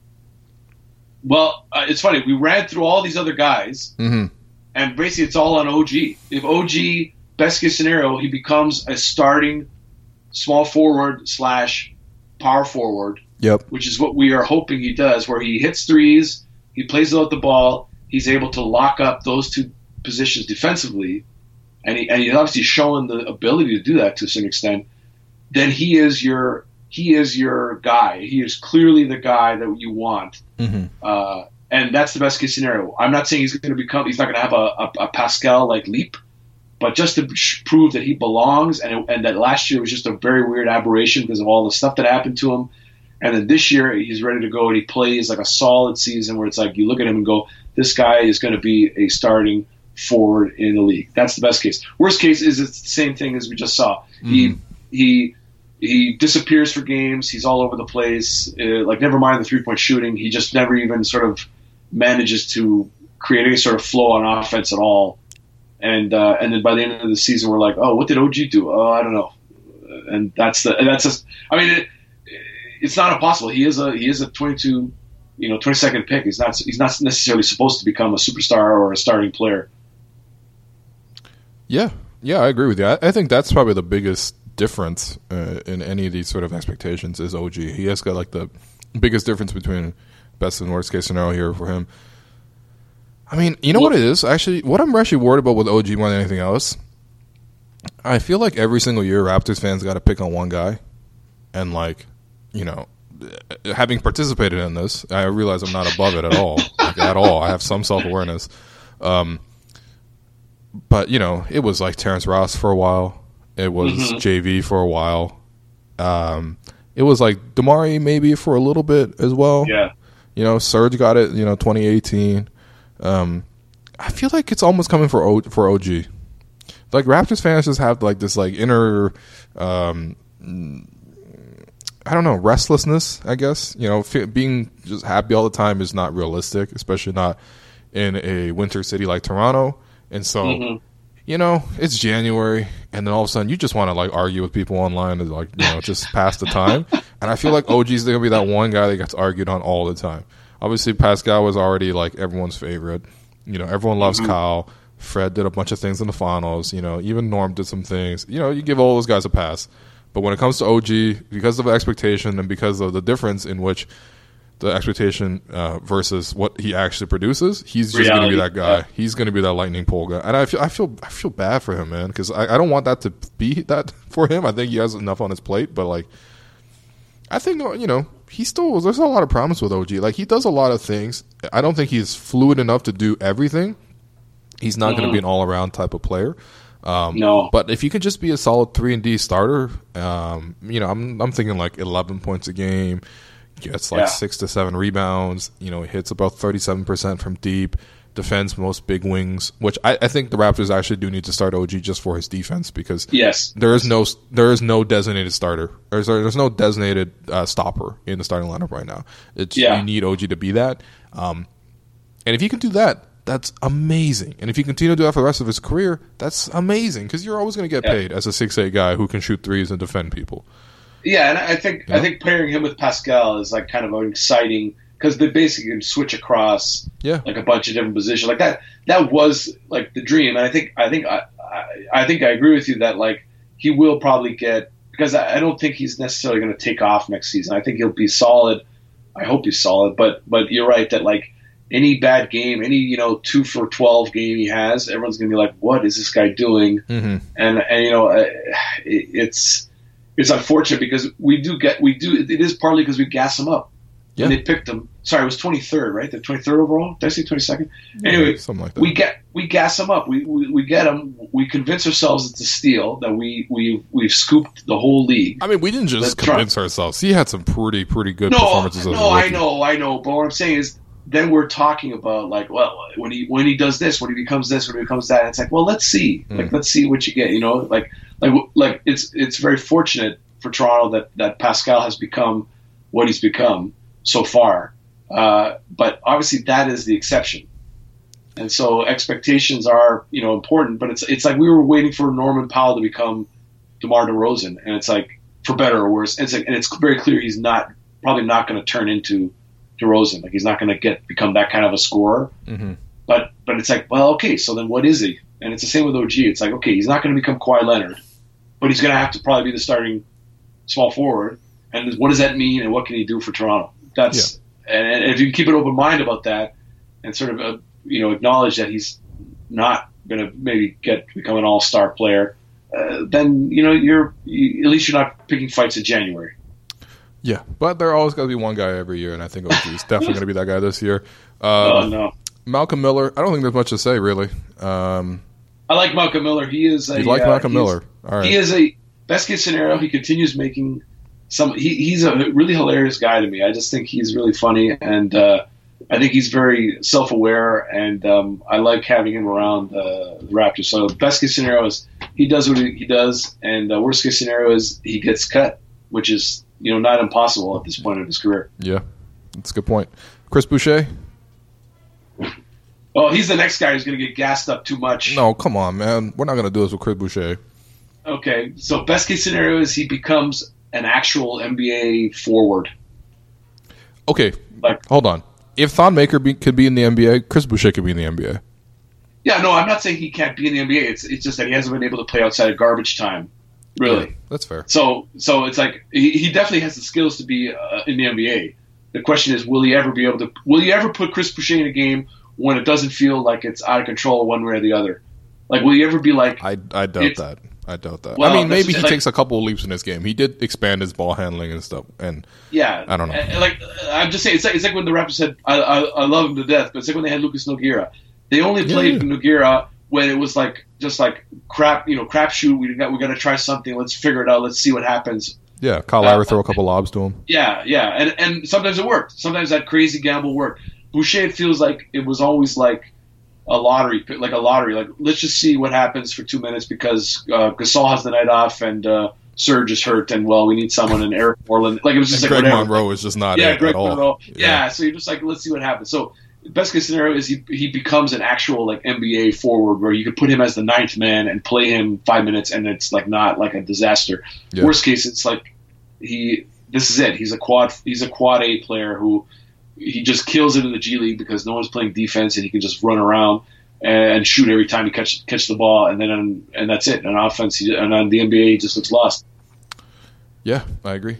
Well, uh, it's funny. We ran through all these other guys, mm-hmm. and basically it's all on O G. If O G, best case scenario, he becomes a starting small forward slash power forward, yep. which is what we are hoping he does, where he hits threes, he plays out the ball, he's able to lock up those two positions defensively, and, he, and he's obviously shown the ability to do that to some extent, then he is your he is your guy. He is clearly the guy that you want. Mm-hmm. Uh, and that's the best case scenario. I'm not saying he's going to become, he's not going to have a, a, a Pascal like leap, but just to prove that he belongs and, and that last year was just a very weird aberration because of all the stuff that happened to him. And then this year he's ready to go and he plays like a solid season where it's like you look at him and go, this guy is going to be a starting forward in the league. That's the best case. Worst case is it's the same thing as we just saw. Mm-hmm. He he he disappears for games. He's all over the place. Uh, like never mind the three point shooting. He just never even sort of manages to create any sort of flow on offense at all. And uh, and then by the end of the season, we're like, oh, what did O G do? Oh, I don't know. And that's the and that's just. I mean, it, it's not impossible. He is a he is a twenty-two, you know, twenty-second pick. He's not he's not necessarily supposed to become a superstar or a starting player. Yeah, yeah, I agree with you. I, I think that's probably the biggest difference uh, in any of these sort of expectations is O G. He has got like the biggest difference between best and worst case scenario here for him. I mean, you know well, what it is? Actually, what I'm actually worried about with O G more than anything else, I feel like every single year Raptors fans got to pick on one guy. And, like, you know, having participated in this, I realize I'm not above it at all. Like, at all. I have some self-awareness. Um, but, you know, it was like Terrence Ross for a while. It was mm-hmm. J V for a while. Um, it was like Damari maybe for a little bit as well. Yeah. You know, Serge got it, you know, twenty eighteen. Um, I feel like it's almost coming for o- for O G. Like Raptors fans just have like this like inner, um, I don't know, restlessness. I guess you know, f- being just happy all the time is not realistic, especially not in a winter city like Toronto. And so, mm-hmm. you know, it's January, and then all of a sudden you just want to like argue with people online and like you know just pass the time. And I feel like O G's gonna be that one guy that gets argued on all the time. Obviously, Pascal was already like everyone's favorite. You know, everyone loves mm-hmm. Kyle. Fred did a bunch of things in the finals. You know, even Norm did some things. You know, you give all those guys a pass. But when it comes to O G, because of the expectation and because of the difference in which the expectation uh, versus what he actually produces, he's just going to be that guy. Yeah. He's going to be that lightning pole guy, and I feel I feel I feel bad for him, man, because I, I don't want that to be that for him. I think he has enough on his plate, but like, I think you know he still there's a lot of promise with O G. Like he does a lot of things. I don't think he's fluid enough to do everything. He's not mm-hmm. going to be an all around type of player. Um, no, but if you can just be a solid three and D starter, um, you know, I'm I'm thinking like eleven points a game. Gets like yeah. six to seven rebounds. You know, hits about thirty-seven percent from deep. Defends most big wings, which I, I think the Raptors actually do need to start O G just for his defense because yes. there is no there is no designated starter. There's there's no designated uh, stopper in the starting lineup right now. It's yeah. you need O G to be that. Um, and if you can do that, that's amazing. And if you continue to do that for the rest of his career, that's amazing because you're always going to get yeah. paid as a six eight guy who can shoot threes and defend people. Yeah, and I think yeah. I think pairing him with Pascal is like kind of an exciting because they basically can switch across yeah. like a bunch of different positions. Like that that was like the dream, and I think I think I, I, I think I agree with you that like he will probably get because I, I don't think he's necessarily going to take off next season. I think he'll be solid. I hope he's solid, but but you're right that like any bad game, any you know two for twelve game he has, everyone's going to be like, what is this guy doing? Mm-hmm. And and you know it, it's. It's unfortunate because we do get we do it is partly because we gas them up. Yeah. And they picked them. Sorry, it was twenty-third, right? The twenty-third overall. Did I say twenty-second? Yeah, anyway, something like that. we get we gas them up. We, we we get them. We convince ourselves it's a steal that we we we've scooped the whole league. I mean, we didn't just Let's convince try. ourselves. He had some pretty pretty good no, performances. No, as a rookie. I know, I know. But what I'm saying is, then we're talking about like, well, when he when he does this, when he becomes this, when he becomes that, it's like, well, let's see, mm. like let's see what you get. You know, like like like it's it's very fortunate for Toronto that, that Pascal has become what he's become so far. Uh, but obviously that is the exception. And so expectations are, you know, important, but it's it's like we were waiting for Norman Powell to become DeMar DeRozan. And it's like, for better or worse, and it's, like, and it's very clear he's not, probably not going to turn into DeRozan. Like he's not going to get, become that kind of a scorer. Mm-hmm. But, but it's like, well, okay, so then what is he? And it's the same with O G. It's like, okay, he's not going to become Kawhi Leonard, but he's going to have to probably be the starting small forward, and what does that mean, and what can he do for Toronto? That's yeah. and, and if you keep an open mind about that, and sort of uh, you know acknowledge that he's not going to maybe get become an all star player, uh, then you know you're you, at least you're not picking fights in January. Yeah, but there always got to be one guy every year, and I think O G is definitely going to be that guy this year. Um, oh no, Malcolm Miller. I don't think there's much to say really. Um, I like Malcolm Miller. He is a you like uh, Malcolm Miller. All right, he is a. Best case scenario, he continues making some. He, he's a really hilarious guy to me. I just think he's really funny, and uh, I think he's very self-aware, and um, I like having him around uh, the Raptors. So best case scenario is he does what he, he does, and uh, worst case scenario is he gets cut, which is you know not impossible at this point of his career. Yeah, that's a good point. Chris Boucher. Oh, he's the next guy who's going to get gassed up too much. No, come on, man. We're not going to do this with Chris Boucher. Okay, so best case scenario is he becomes an actual N B A forward. Okay, like, hold on. If Thon Maker be, could be in the N B A, Chris Boucher could be in the N B A. Yeah, no, I'm not saying he can't be in the N B A. It's it's just that he hasn't been able to play outside of garbage time, really. Yeah, that's fair. So so it's like he, he definitely has the skills to be uh, in the N B A. The question is, will he ever be able to? Will you ever put Chris Boucher in a game when it doesn't feel like it's out of control one way or the other? Like, will you ever be like? I I doubt that. I doubt that. Well, I mean, maybe he like, takes a couple of leaps in this game. He did expand his ball handling and stuff, and yeah, I don't know. And, like I'm just saying, it's like it's like when the Raptors said, I, I I love him to death, but it's like when they had Lucas Nogueira. They only played yeah. Nogueira when it was like just like crap, you know, crapshoot. We got we got to try something. Let's figure it out. Let's see what happens. Yeah, Kyle Lowry uh, throw a couple lobs to him. Yeah, yeah, and and sometimes it worked. Sometimes that crazy gamble worked. Boucher, it feels like it was always like a lottery, like a lottery. Like, let's just see what happens for two minutes because uh, Gasol has the night off and uh, Serge is hurt, and well, we need someone in Eric Moreland. Like it was just and like Greg whatever. Monroe is just not yeah, it Greg at all. Monroe. Yeah. Yeah, so you're just like, let's see what happens. So best case scenario is he he becomes an actual like N B A forward where you could put him as the ninth man and play him five minutes, and it's like not like a disaster. Yeah. Worst case, it's like he this is it. He's a quad he's a quad A player who he just kills it in the G League because no one's playing defense and he can just run around and shoot every time he catch catch the ball, and then on, and that's it. On offense, he, and on the N B A, he just looks lost. Yeah, I agree.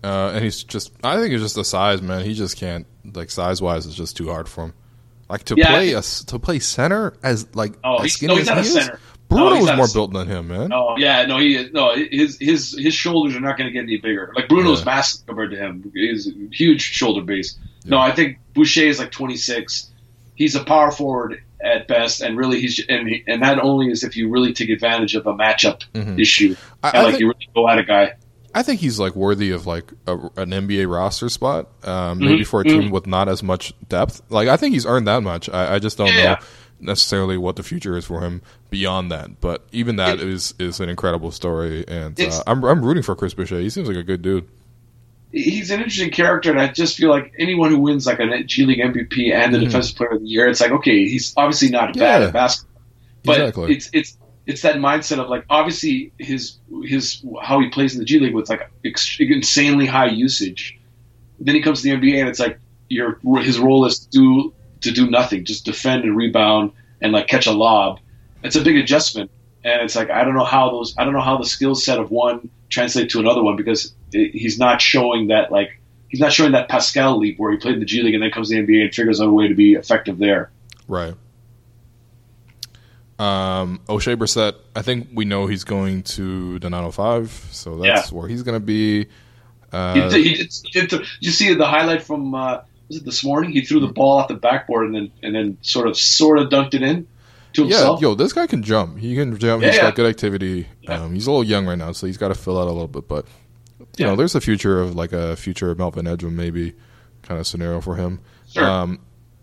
Uh, and he's just, I think it's just the size, man. He just can't, like, size-wise, it's just too hard for him. Like, to Yeah, play think, a, to play center as, like, oh, as he's, skinny no, he's as not he a is, center. Bruno no, was more a, built than him, man. Oh, yeah, no, he is. No, his, his, his shoulders are not going to get any bigger. Like, Bruno's Yeah. massive compared to him. He's a huge shoulder base. Yeah. No, I think Boucher is like twenty-six. He's a power forward at best, and really he's and he, and that only is if you really take advantage of a matchup Mhm. issue. I- and I like think- you really go at a guy. I think he's like worthy of like a, an N B A roster spot, um, maybe Mhm, for a team mhm. with not as much depth. Like I think he's earned that much. I, I just don't Yeah. know necessarily what the future is for him beyond that. But even that It- is is an incredible story, and It's- uh, I'm I'm rooting for Chris Boucher. He seems like a good dude. He's an interesting character, and I just feel like anyone who wins like a G League M V P and the Mhm. Defensive Player of the Year, it's like okay, he's obviously not Yeah. bad at basketball, but Exactly. it's it's it's that mindset of like obviously his his how he plays in the G League with like ex- insanely high usage. Then he comes to the N B A, and it's like your his role is to do to do nothing, just defend and rebound and like catch a lob. It's a big adjustment, and it's like I don't know how those I don't know how the skill set of one translate to another one because it, he's not showing that like he's not showing that Pascal leap where he played in the G League and then comes to the N B A and figures out a way to be effective there. Right. Um, O'Shea Brissett, I think we know he's going to the nine oh five, so that's Yeah. where he's going to be. Uh, He did, he did, he did, did you see the highlight from uh, was it this morning? He threw the ball off the backboard and then and then sort of sort of dunked it in to Yeah, himself. yo, this guy can jump. He can jump. Yeah, He's yeah. got good activity. Yeah. Um, he's a little young right now, so he's got to fill out a little bit. But you Yeah. know, there's a future of like a future Melvin Edgem maybe kind of scenario for him. Sure. Um,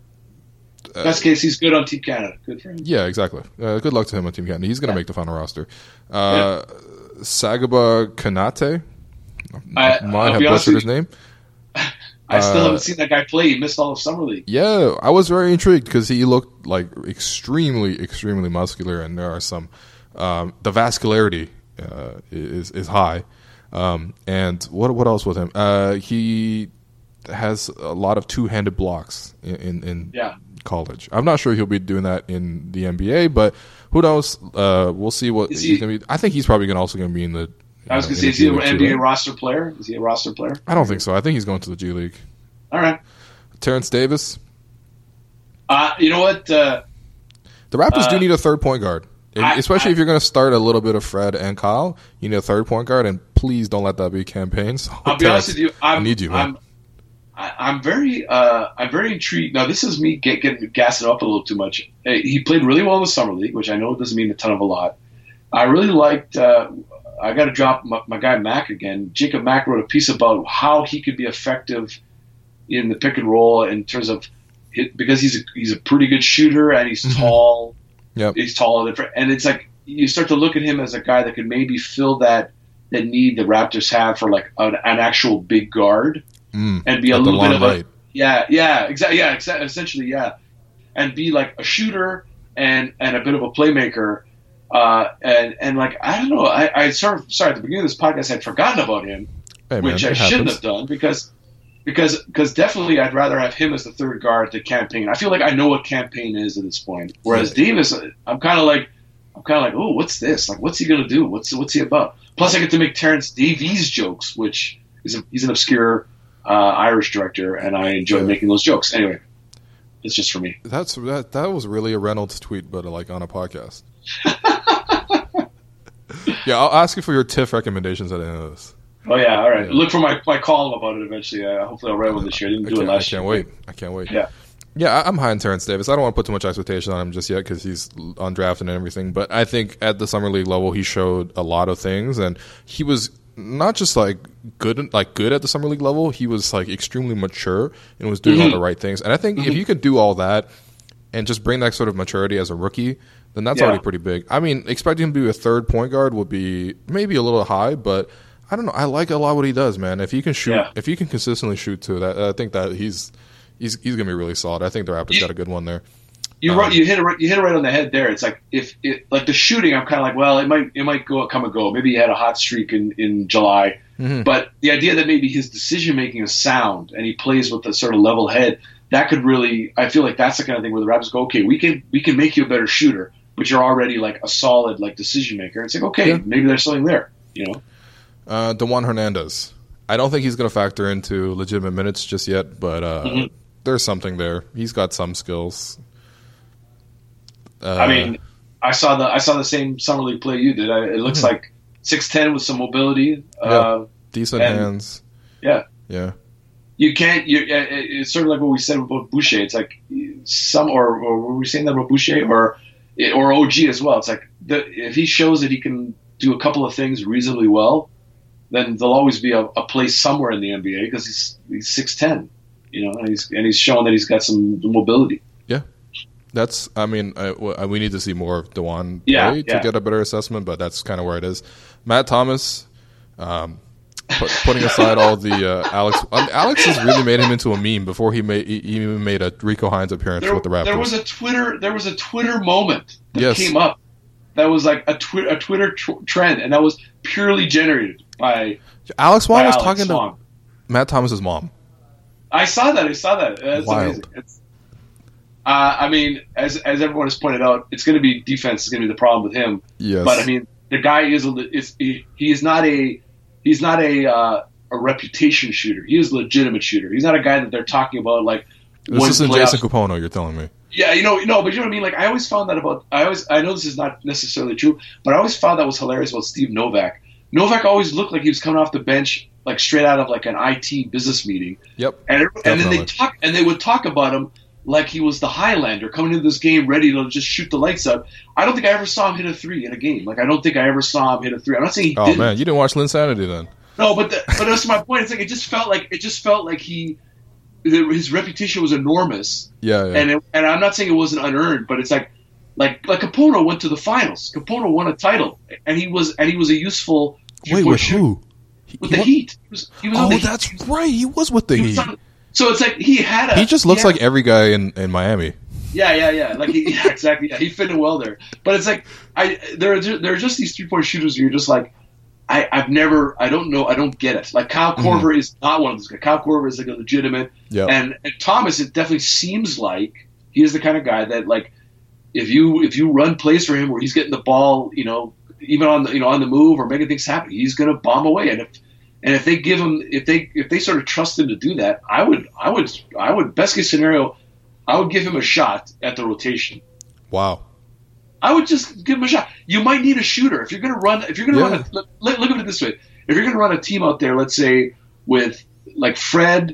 Best case, he's good on Team Canada. Good for him. yeah, exactly. Uh, good luck to him on Team Canada. He's going to make the final roster. Uh, Sagaba Kanate. I- Might I'll have be honest butchered with his name. I still Uh, haven't seen that guy play. He missed all of summer league. Yeah, I was very intrigued because he looked like extremely, extremely muscular, and there are some um, the vascularity uh, is is high. Um, and what what else with him? Uh, he has a lot of two handed blocks in in, in Yeah. college. I'm not sure he'll be doing that in the N B A, but who knows? Uh, we'll see what Is he's he- going to be. I think he's probably gonna also going to be in the. I was uh, going to in say, the is he G an League N too, B A right? roster player? Is he a roster player? I don't think so. I think he's going to the G League. All right. Terrence Davis. Uh, you know what? Uh, The Raptors Uh, do need a third point guard, If- I- especially I- if you're going to start a little bit of Fred and Kyle. You need a third point guard, and please don't let that be campaign. So, I'll be honest with you. I'm, I need you, man. I'm, I, I'm very, uh, I'm very intrigued. Now, this is me get, getting gassing up a little too much. Uh, He played really well in the summer league, which I know doesn't mean a ton of a lot. I really liked. Uh, I got to drop my, my guy Mack again. Jacob Mack wrote a piece about how he could be effective in the pick and roll in terms of hit, because he's a, he's a pretty good shooter and he's Mhm. tall. Yep. He's taller than Fred, and it's like you start to look at him as a guy that could maybe fill that that need the Raptors have for like an, an actual big guard Mm, and be a at the little bit long of right. a yeah yeah exactly yeah exa- essentially yeah and be like a shooter and and a bit of a playmaker uh, and and like I don't know I, I sort of sorry at the beginning of this podcast I had forgotten about him Hey, man, which I it shouldn't happens. have done because because because definitely I'd rather have him as the third guard to Campaign. I feel like I know what Campaign is at this point, whereas Yeah. Davis, I'm kind of like I'm kind of like oh what's this like what's he gonna do what's what's he about? Plus I get to make Terrence Davies jokes, which is a, he's an obscure uh, Irish director, and I enjoy Yeah. making those jokes. Anyway, it's just for me. That's that. That was really a Reynolds tweet, but like on a podcast. Yeah, I'll ask you for your TIFF recommendations at the end of this. Oh yeah, all right. Yeah. Look for my, my column about it eventually. Uh, hopefully I'll write one this year. I didn't I do it can't, I last can't year. wait. I can't wait. Yeah. Yeah, I- I'm high on Terrence Davis. I don't want to put too much expectation on him just yet because he's undrafted and everything. But I think at the summer league level, he showed a lot of things, and he was not just like good, like good at the summer league level. He was like extremely mature and was doing all Mhm. the right things. And I think if you could do all that and just bring that sort of maturity as a rookie, then that's Yeah. already pretty big. I mean, expecting him to be a third point guard would be maybe a little high, but I don't know. I like a lot what he does, man. If he can shoot, Yeah. if he can consistently shoot too, that I think that he's he's he's gonna be really solid. I think the Raptors You- got a good one there. You Um, right, you hit it right, you hit it right on the head there. It's like if it, like the shooting, I'm kind of like, well, it might it might go come and go. Maybe he had a hot streak in, in July, Mhm. but the idea that maybe his decision making is sound and he plays with a sort of level head, that could really, I feel like that's the kind of thing where the Raptors go, okay, we can we can make you a better shooter, but you're already like a solid like decision maker. It's like okay, Yeah. maybe there's something there, you know. Uh, DeJuan Hernandez. I don't think he's going to factor into legitimate minutes just yet, but uh, mm-hmm. there's something there. He's got some skills. Uh, I mean, I saw the I saw the same summer league play you did. I, it looks mm-hmm. like six ten with some mobility. Yeah, uh, decent and, hands. Yeah, yeah. You can't. You, it's sort of like what we said about Boucher. It's like some, or, or were we saying that about Boucher or or O G as well? It's like the, if he shows that he can do a couple of things reasonably well, then there'll always be a, a place somewhere in the N B A because he's he's six ten, you know, and he's and he's showing that he's got some mobility. Yeah, that's. I mean, I, I, we need to see more of DeJuan yeah, play yeah. to get a better assessment, but that's kind of where it is. Matt Thomas, um, put, putting aside all the uh, Alex, um, Alex has really made him into a meme before he made he even made a Rico Hines appearance there, with the Raptors. There was a Twitter there was a Twitter moment that yes. came up that was like a, twi- a Twitter tr- trend, and that was purely generated by Alex Wong by was Alex talking Wong. to Matt Thomas's mom. I saw that. I saw that. That's Wild. amazing. It's, uh, I mean, as as everyone has pointed out, it's going to be defense is going to be the problem with him. Yes. But I mean, the guy is a, is he, he is not a he's not a uh, a reputation shooter. He is a legitimate shooter. He's not a guy that they're talking about like. This isn't Jason Capono, you're telling me. Yeah, you know, no, but you know what I mean. Like I always found that about. I always I know this is not necessarily true, but I always found that was hilarious about Steve Novak. Novak always looked like he was coming off the bench, like straight out of like an I T business meeting. Yep. And definitely. and then they talk and they would talk about him like he was the Highlander coming into this game ready to just shoot the lights out. I don't think I ever saw him hit a three in a game. Like I don't think I ever saw him hit a three. I'm not saying he oh didn't. man, you didn't watch Linsanity then? No, but the, but that's my point. It's like it just felt like it just felt like he his reputation was enormous. Yeah, yeah. And it, and I'm not saying it wasn't unearned, but it's like like like Capono went to the finals. Capono won a title, and he was and he was a useful. Wait, with who? With he, the what? Heat. He was, he was oh, on the that's Heat. right. He was with the He Heat. was on, so it's like he had a. He just looks he had, like every guy in, in Miami. Yeah, yeah, yeah. Like he, yeah, exactly. Yeah, he fit in well there. But it's like I there are just, there are just these three point shooters where you're just like I I've never I don't know I don't get it. Like Kyle Korver mm-hmm. is not one of those guys. Kyle Korver is like a legitimate. Yeah. And, and Thomas, it definitely seems like he is the kind of guy that like if you if you run plays for him where he's getting the ball, you know, even on the you know on the move or making things happen, he's going to bomb away. And if and if they give him if they if they sort of trust him to do that, I would I would I would best case scenario, I would give him a shot at the rotation. Wow. I would just give him a shot. You might need a shooter if you're going to run. If you're going to Yeah. run, a, look, look at it this way: if you're going to run a team out there, let's say with like Fred,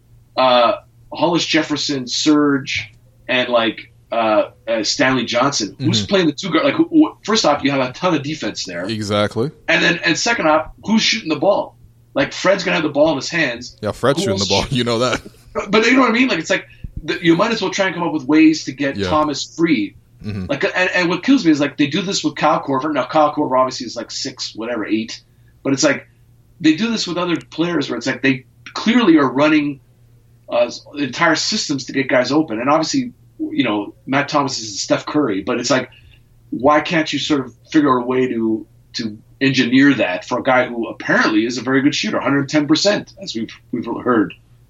uh, Hollis Jefferson, Serge, and like uh, uh, Stanley Johnson, who's Mhm. playing the two guard? Like, who, who, first off, you have a ton of defense there, Exactly. and then and second off, who's shooting the ball? Like Fred's going to have the ball in his hands, Yeah, Fred's Who shooting the else ball. shoot- You know that. but you know what I mean? Like it's like the, you might as well try and come up with ways to get Yeah. Thomas free. Mhm. Like, and, and what kills me is like they do this with Kyle Korver. Now Kyle Korver obviously is like six, whatever, eight, but it's like they do this with other players where it's like they clearly are running uh, entire systems to get guys open. And obviously, you know, Matt Thomas is Steph Curry, but it's like, why can't you sort of figure out a way to to engineer that for a guy who apparently is a very good shooter, one hundred ten percent, as we've we've heard.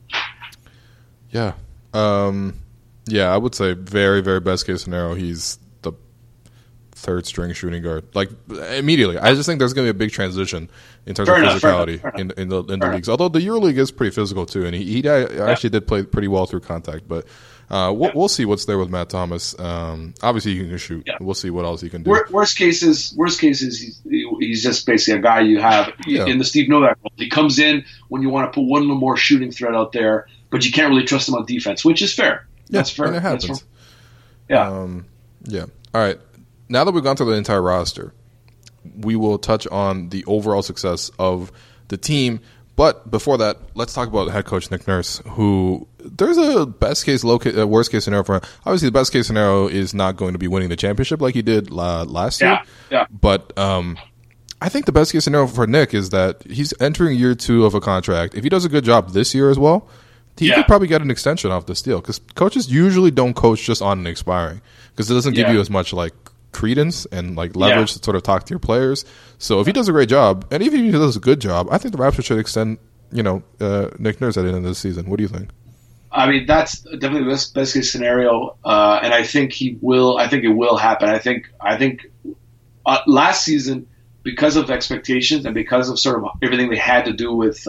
Yeah. Um, yeah, I would say very, very best case scenario, he's the third string shooting guard. Like, immediately. I just think there's going to be a big transition in terms Fair of enough, fair physicality enough, fair in, in the, in the Fair leagues. Although the EuroLeague is pretty physical, too, and he, he actually did play pretty well through contact. But uh, we'll, we'll see what's there with Matt Thomas. Um, obviously, he can shoot. Yeah. We'll see what else he can do. Wor- Worst cases, worst cases, he's, he's just basically a guy you have Yeah. in the Steve Novak role. He comes in when you want to put one little more shooting threat out there, but you can't really trust him on defense, which is fair. Yeah, That's fair. and it That's happens. fair. Yeah. Um, yeah. All right. Now that we've gone through the entire roster, we will touch on the overall success of the team. But before that, let's talk about head coach Nick Nurse, who there's a best case, low case, uh, worst case scenario for him. Obviously, the best case scenario is not going to be winning the championship like he did uh, last year. Yeah, yeah. But um, I think the best case scenario for Nick is that he's entering year two of a contract. If he does a good job this year as well, he Yeah. could probably get an extension off this deal, because coaches usually don't coach just on an expiring, because it doesn't give Yeah. you as much like credence and like leverage Yeah. to sort of talk to your players. So if he does a great job, and even if he does a good job, I think the Raptors should extend, you know, uh, Nick Nurse at the end of the season. What do you think? I mean, that's definitely the best, best case scenario, uh, and I think he will. I think it will happen. I think. I think uh, last season, because of expectations and because of sort of everything they had to do with uh,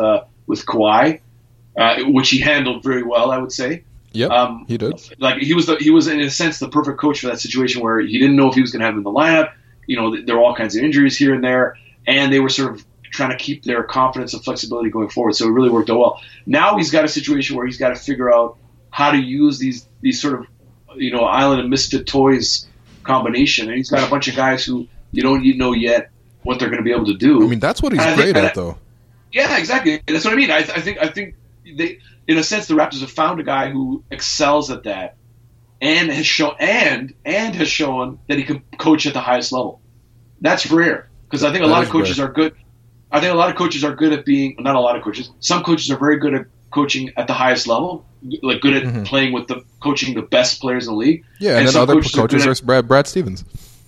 with Kawhi, uh, which he handled very well, I would say. Yep, um, he did. Like he was, the, he was in a sense the perfect coach for that situation where he didn't know if he was going to have him in the lineup. You know, there were all kinds of injuries here and there, and they were sort of trying to keep their confidence and flexibility going forward. So it really worked out well. Now he's got a situation where he's got to figure out how to use these these sort of, you know, Island of Misfit Toys combination, and he's got a bunch of guys who you don't know yet what they're going to be able to do. I mean, that's what he's great think, at, though. Yeah, exactly. That's what I mean. I, I think I think they, in a sense, the Raptors have found a guy who excels at that, and has shown and and has shown that he can coach at the highest level. That's rare because I think a that lot of coaches rare. are good. I think a lot of coaches are good at being not a lot of coaches. Some coaches are very good at coaching at the highest level, like good at mm-hmm. playing with the coaching the best players in the league. Yeah, and, and then other coaches, coaches are, are at, Brad, Brad Stevens.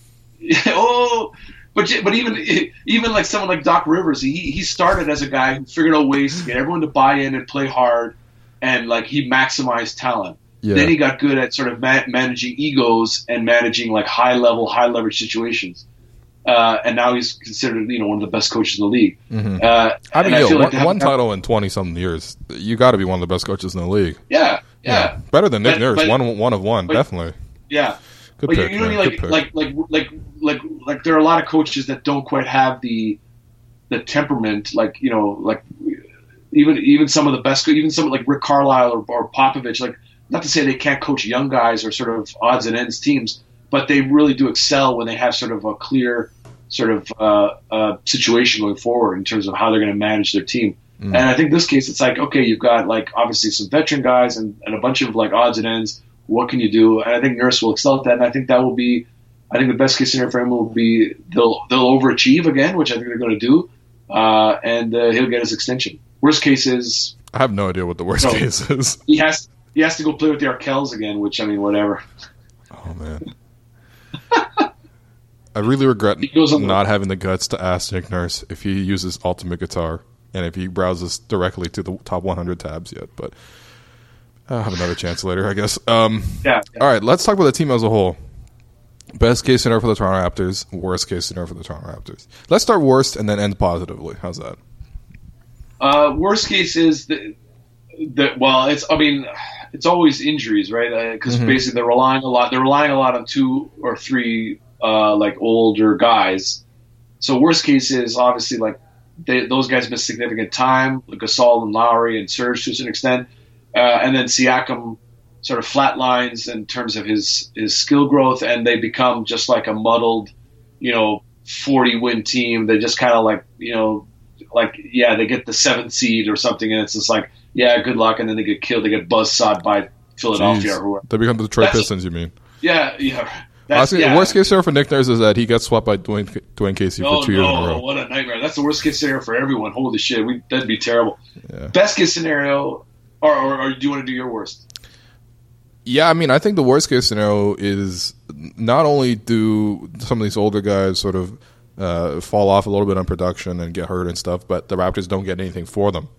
oh, but but even even like someone like Doc Rivers, he he started as a guy who figured out ways to get everyone to buy in and play hard, and like he maximized talent. Yeah. Then he got good at sort of ma- managing egos and managing like high level, high leverage situations. Uh, and now he's considered, you know, one of the best coaches in the league. Mm-hmm. Uh, I mean, yo, I one, like one title in twenty something years. You got to be one of the best coaches in the league. Yeah, yeah, yeah. Better than Nick but, Nurse. But, one, one of one, but, definitely. Yeah, good but pick. You, you know, man. like, like, like, like, like, like, there are a lot of coaches that don't quite have the the temperament. Like, you know, like even even some of the best, even some like Rick Carlisle or, or Popovich. Like, not to say they can't coach young guys or sort of odds and ends teams, but they really do excel when they have sort of a clear sort of uh, uh, situation going forward in terms of how they're going to manage their team. Mm. And I think this case, it's like, okay, you've got like obviously some veteran guys and, and a bunch of like odds and ends. What can you do? And I think Nurse will excel at that. And I think that will be, I think the best case scenario for him will be they'll they'll overachieve again, which I think they're going to do, uh, and uh, he'll get his extension. Worst case is I have no idea what the worst you know, case is. He has he has to go play with the Arkells again, which I mean, whatever. Oh man. I really regret not having the guts to ask Nick Nurse if he uses Ultimate Guitar and if he browses directly to the top one hundred tabs yet, but I'll have another chance later, I guess. Um, yeah, yeah. All right, let's talk about the team as a whole. Best case scenario for the Toronto Raptors, worst case scenario for the Toronto Raptors. Let's start worst and then end positively. How's that? Uh, worst case is that, that, well, it's, I mean, it's always injuries, right? Because uh, mm-hmm. basically they're relying a lot, they're relying a lot on two or three Uh, like older guys. So worst case is obviously like they, those guys miss significant time, like Gasol and Lowry and Serge to a certain extent, uh, and then Siakam sort of flatlines in terms of his his skill growth, and they become just like a muddled, you know, forty win team. They just kind of like, you know, like yeah, they get the seventh seed or something, and it's just like yeah, good luck, and then they get killed, they get buzzsawed by Philadelphia Jeez. or whoever. They become the Detroit That's, Pistons, you mean? Yeah, yeah. Honestly, yeah. The worst case scenario for Nick Nurse is that he gets swept by Dwayne, Dwayne Casey oh, for two no, years in a row. What a nightmare. That's the worst case scenario for everyone. Holy shit. We, that'd be terrible. Yeah. Best case scenario, or, or, or do you want to do your worst? Yeah, I mean, I think the worst case scenario is not only do some of these older guys sort of uh, fall off a little bit on production and get hurt and stuff, but the Raptors don't get anything for them.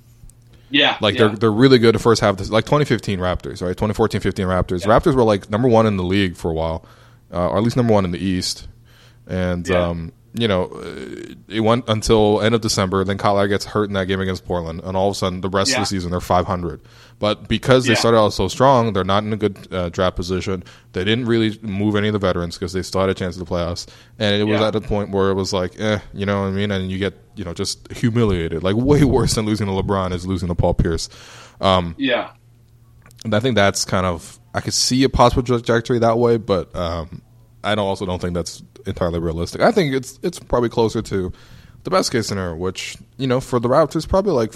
Yeah, like yeah. they're they're really good the first half. Of this, like twenty fifteen Raptors, right? twenty fourteen fifteen Raptors. Yeah. Raptors were like number one in the league for a while, uh, or at least number one in the East. And yeah. um, you know, it went until end of December. Then Kyle Lowry gets hurt in that game against Portland, and all of a sudden, the rest yeah. of the season they're five hundred. But because they yeah. started out so strong, they're not in a good uh, draft position. They didn't really move any of the veterans because they still had a chance at the playoffs. And it was yeah. at a point where it was like, eh, you know what I mean? And you get, you know, just humiliated. Like way worse than losing to LeBron is losing to Paul Pierce. Um, yeah. And I think that's kind of, I could see a possible trajectory that way, but um, I don't, also don't think that's entirely realistic. I think it's it's probably closer to the best case scenario, which, you know, for the Raptors, probably like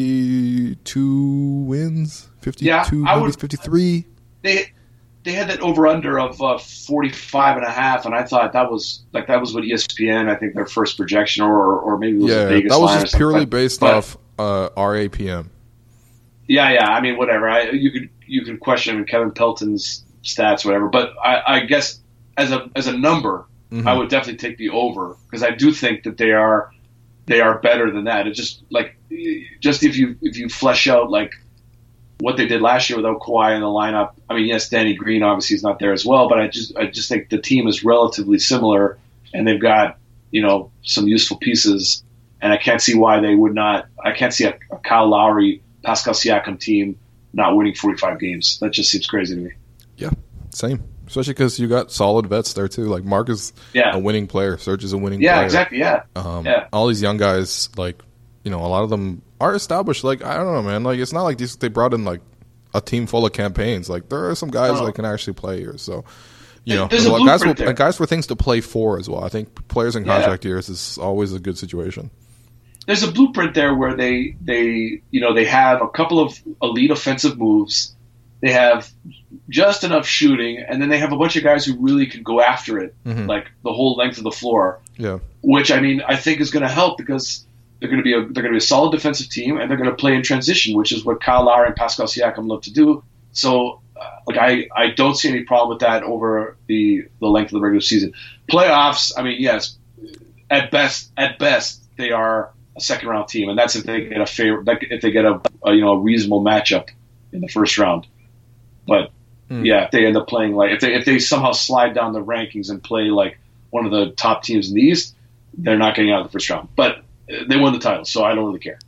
fifty-two wins, fifty-two, yeah, maybe would, fifty-three. They they had that over under of uh, forty-five and a half, and I thought that was like that was what E S P N, I think their first projection, or or maybe it was yeah, a Vegas that was line just purely but, based but, off uh, R A P M. Yeah, yeah. I mean, whatever. I you could you could question Kevin Pelton's stats, whatever. But I, I guess as a as a number, mm-hmm. I would definitely take the over because I do think that they are they are better than that. It's just like just if you if you flesh out like what they did last year without Kawhi in the lineup. I mean, yes, Danny Green obviously is not there as well, but I just I just think the team is relatively similar, and they've got you know some useful pieces. and I can't see why they would not. I can't see a, a Kyle Lowry, Pascal Siakam team not winning forty-five games. That just seems crazy to me. Yeah, same. Especially because you got solid vets there too. Like Mark is yeah. a winning player. Serge is a winning yeah, player. Yeah, exactly. Yeah. Um, yeah. All these young guys, like, you know, a lot of them are established. Like, I don't know, man. Like, it's not like these, they brought in like a team full of campaigns. Like, there are some guys no. that can actually play here. So, you know, There's a well, guys, will, there. guys for things to play for as well. I think players in contract yeah. years is always a good situation. There's a blueprint there where they, they, you know, they have a couple of elite offensive moves. They have just enough shooting, and then they have a bunch of guys who really can go after it, mm-hmm. like the whole length of the floor. Yeah. Which I mean, I think is going to help because they're going to be a they're going to be a solid defensive team, and they're going to play in transition, which is what Kyle Lowry and Pascal Siakam love to do. So, uh, like I, I don't see any problem with that over the the length of the regular season. Playoffs, I mean, yes, at best, at best they are a second round team, and that's if they get a favor, if they get a, a you know a reasonable matchup in the first round. But mm. yeah, if they end up playing like if they if they somehow slide down the rankings and play like one of the top teams in the East, they're not getting out of the first round. But they won the title, so I don't really care.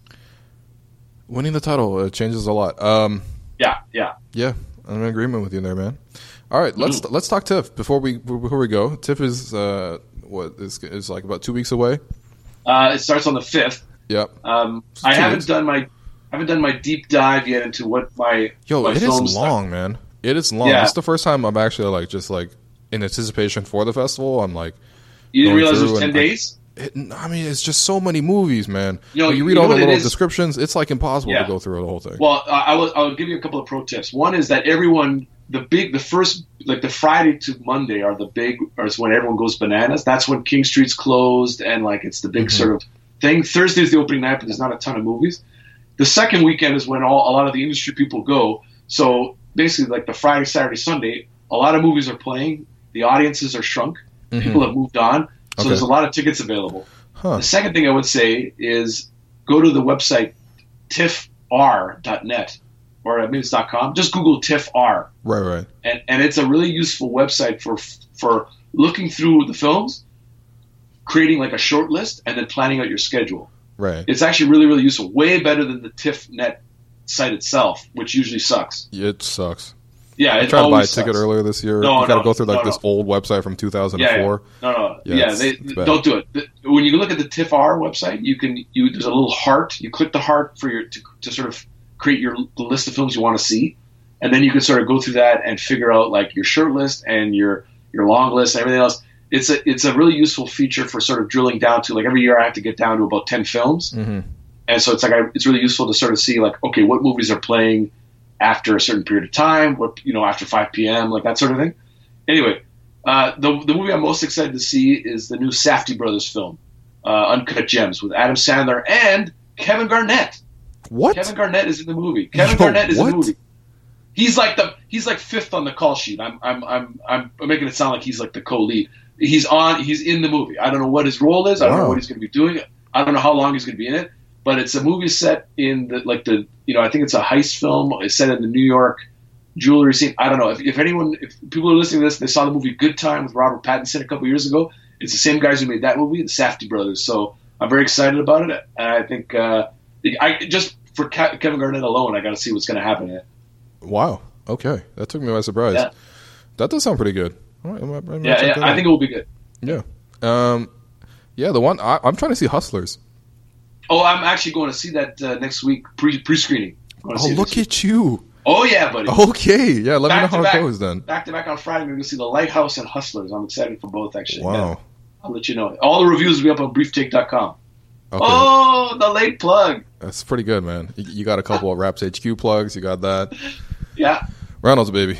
Winning the title uh, changes a lot. Um, yeah, yeah, yeah. I'm in agreement with you there, man. All right, let's mm-hmm. let's talk TIFF before we before we go. TIFF is uh, what is is like about two weeks away. Uh, it starts on the fifth. Yep. Um, I haven't weeks. done my. I haven't done my deep dive yet into what my yo. My it is long, are. man. It is long. Yeah. It's the first time I'm actually like just like in anticipation for the festival. I'm like, you didn't realize it was ten days. I, it, I mean, it's just so many movies, man. You know, when you read you all know the little it descriptions. It's like impossible yeah. to go through the whole thing. Well, I will. I will give you a couple of pro tips. One is that everyone, the big, the first, like the Friday to Monday are the big, or it's when everyone goes bananas. That's when King Street's closed, and like it's the big mm-hmm. sort of thing. Thursday's the opening night, but there's not a ton of movies. The second weekend is when all, a lot of the industry people go. So basically, like the Friday, Saturday, Sunday, a lot of movies are playing. The audiences are shrunk. Mm-hmm. People have moved on. So okay. there's a lot of tickets available. Huh. The second thing I would say is go to the website tiff r dot net or maybe it's .com. Just Google TIFF-R. Right, right. And and it's a really useful website for for looking through the films, creating like a short list, and then planning out your schedule. Right. It's actually really, really useful. Way better than the TIFF.net site itself, which usually sucks. It sucks. Yeah, I it tried to buy a sucks. ticket earlier this year. No, you got to no, go through like no, this no. old website from two thousand four. Yeah, yeah. No, no. Yeah, Yeah, it's, they, it's don't do it. The, when you look at the TIFF-R website, you can you there's a little heart. You click the heart for your to, to sort of create your the list of films you want to see, and then you can sort of go through that and figure out like your short list and your your long list and everything else. It's a it's a really useful feature for sort of drilling down to like every year I have to get down to about ten films. Mm-hmm. And so it's like I, it's really useful to sort of see like, okay, what movies are playing after a certain period of time, what you know, after five p.m., like that sort of thing. Anyway, uh, the the movie I'm most excited to see is the new Safdie brothers film, uh, Uncut Gems, with Adam Sandler and Kevin Garnett. What? Kevin Garnett is in the movie. Kevin Yo, Garnett is what? in the movie. He's like the he's like fifth on the call sheet. I'm I'm I'm I'm making it sound like he's like the co-lead. He's on. He's in the movie. I don't know what his role is. I don't Wow. know what he's going to be doing. I don't know how long he's going to be in it. But it's a movie set in the like the you know I think it's a heist film. It's set in the New York jewelry scene. I don't know if, if anyone if people are listening to this, they saw the movie Good Time with Robert Pattinson a couple years ago. It's the same guys who made that movie, the Safdie brothers. So I'm very excited about it, and I think uh, I just for Ke- Kevin Garnett alone, I got to see what's going to happen in it. Wow. Okay, that took me by surprise. Yeah. That does sound pretty good. All right, I'm, I'm gonna Yeah, check yeah that I out. think it will be good. Yeah. Um. Yeah, the one I, I'm trying to see Hustlers. Oh, I'm actually going to see that uh, next week pre pre screening. Oh, look at you. Oh yeah, buddy. Okay, yeah. Let Back me to know how back. it goes then. Back to back on Friday, we're going to see The Lighthouse and Hustlers. I'm excited for both, actually. Wow. Yeah. I'll let you know. All the reviews will be up on brief take dot com. Okay. Oh, the late plug. That's pretty good, man. You, you got a couple of Raps H Q plugs. You got that. Yeah. Reynolds, baby.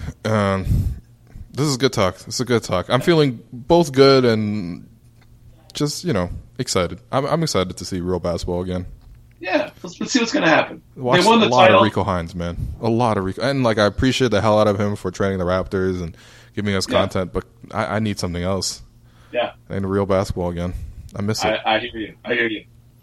Um, this is good talk. This is a good talk. I'm feeling both good and just, you know, excited. I'm, I'm excited to see real basketball again. Yeah, let's, let's see what's going to happen. Watched they won the a lot title. of Rico Hines, man. A lot of Rico. And, like, I appreciate the hell out of him for training the Raptors and giving us Yeah. content, but I, I need something else. Yeah. I need real basketball again. I miss it. I, I hear you. I hear you.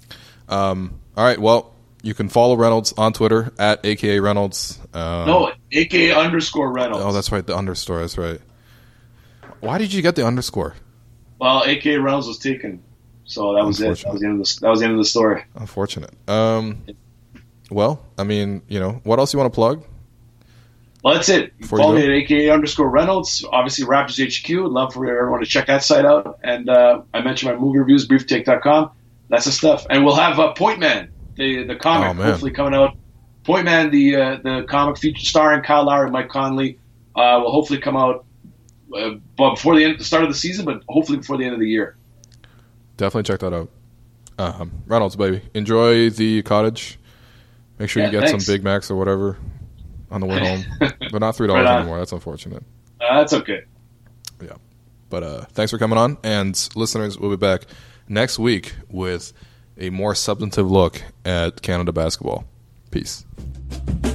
Um, all right, well, you can follow Reynolds on Twitter at A K A Reynolds. Um, No, A K A underscore Reynolds. Oh, that's right, the underscore. That's right. Why did you get the underscore? Well, A K A Reynolds was taken. So that was it. That was the end of the, that was the end of the story. Unfortunate. Um, well, I mean, you know, what else you want to plug? Well, that's it. Before Follow you me go? at A K A underscore Reynolds. Obviously, Raptors H Q. I'd love for everyone to check that site out. And uh, I mentioned my movie reviews, brief take dot com. That's the stuff. And we'll have uh, Point Man, the the comic, Oh, man. hopefully coming out. Point Man, the uh, the comic feature starring Kyle Lowry and Mike Conley, uh, will hopefully come out uh, before the, end, the start of the season, but hopefully before the end of the year. Definitely check that out. Um, Reynolds, baby. Enjoy the cottage. Make sure Yeah, you get thanks. some Big Macs or whatever on the way home. But not three dollars Right on. anymore. That's unfortunate. Uh, that's okay. Yeah. But uh, thanks for coming on. And listeners, we'll be back next week with a more substantive look at Canada basketball. Peace.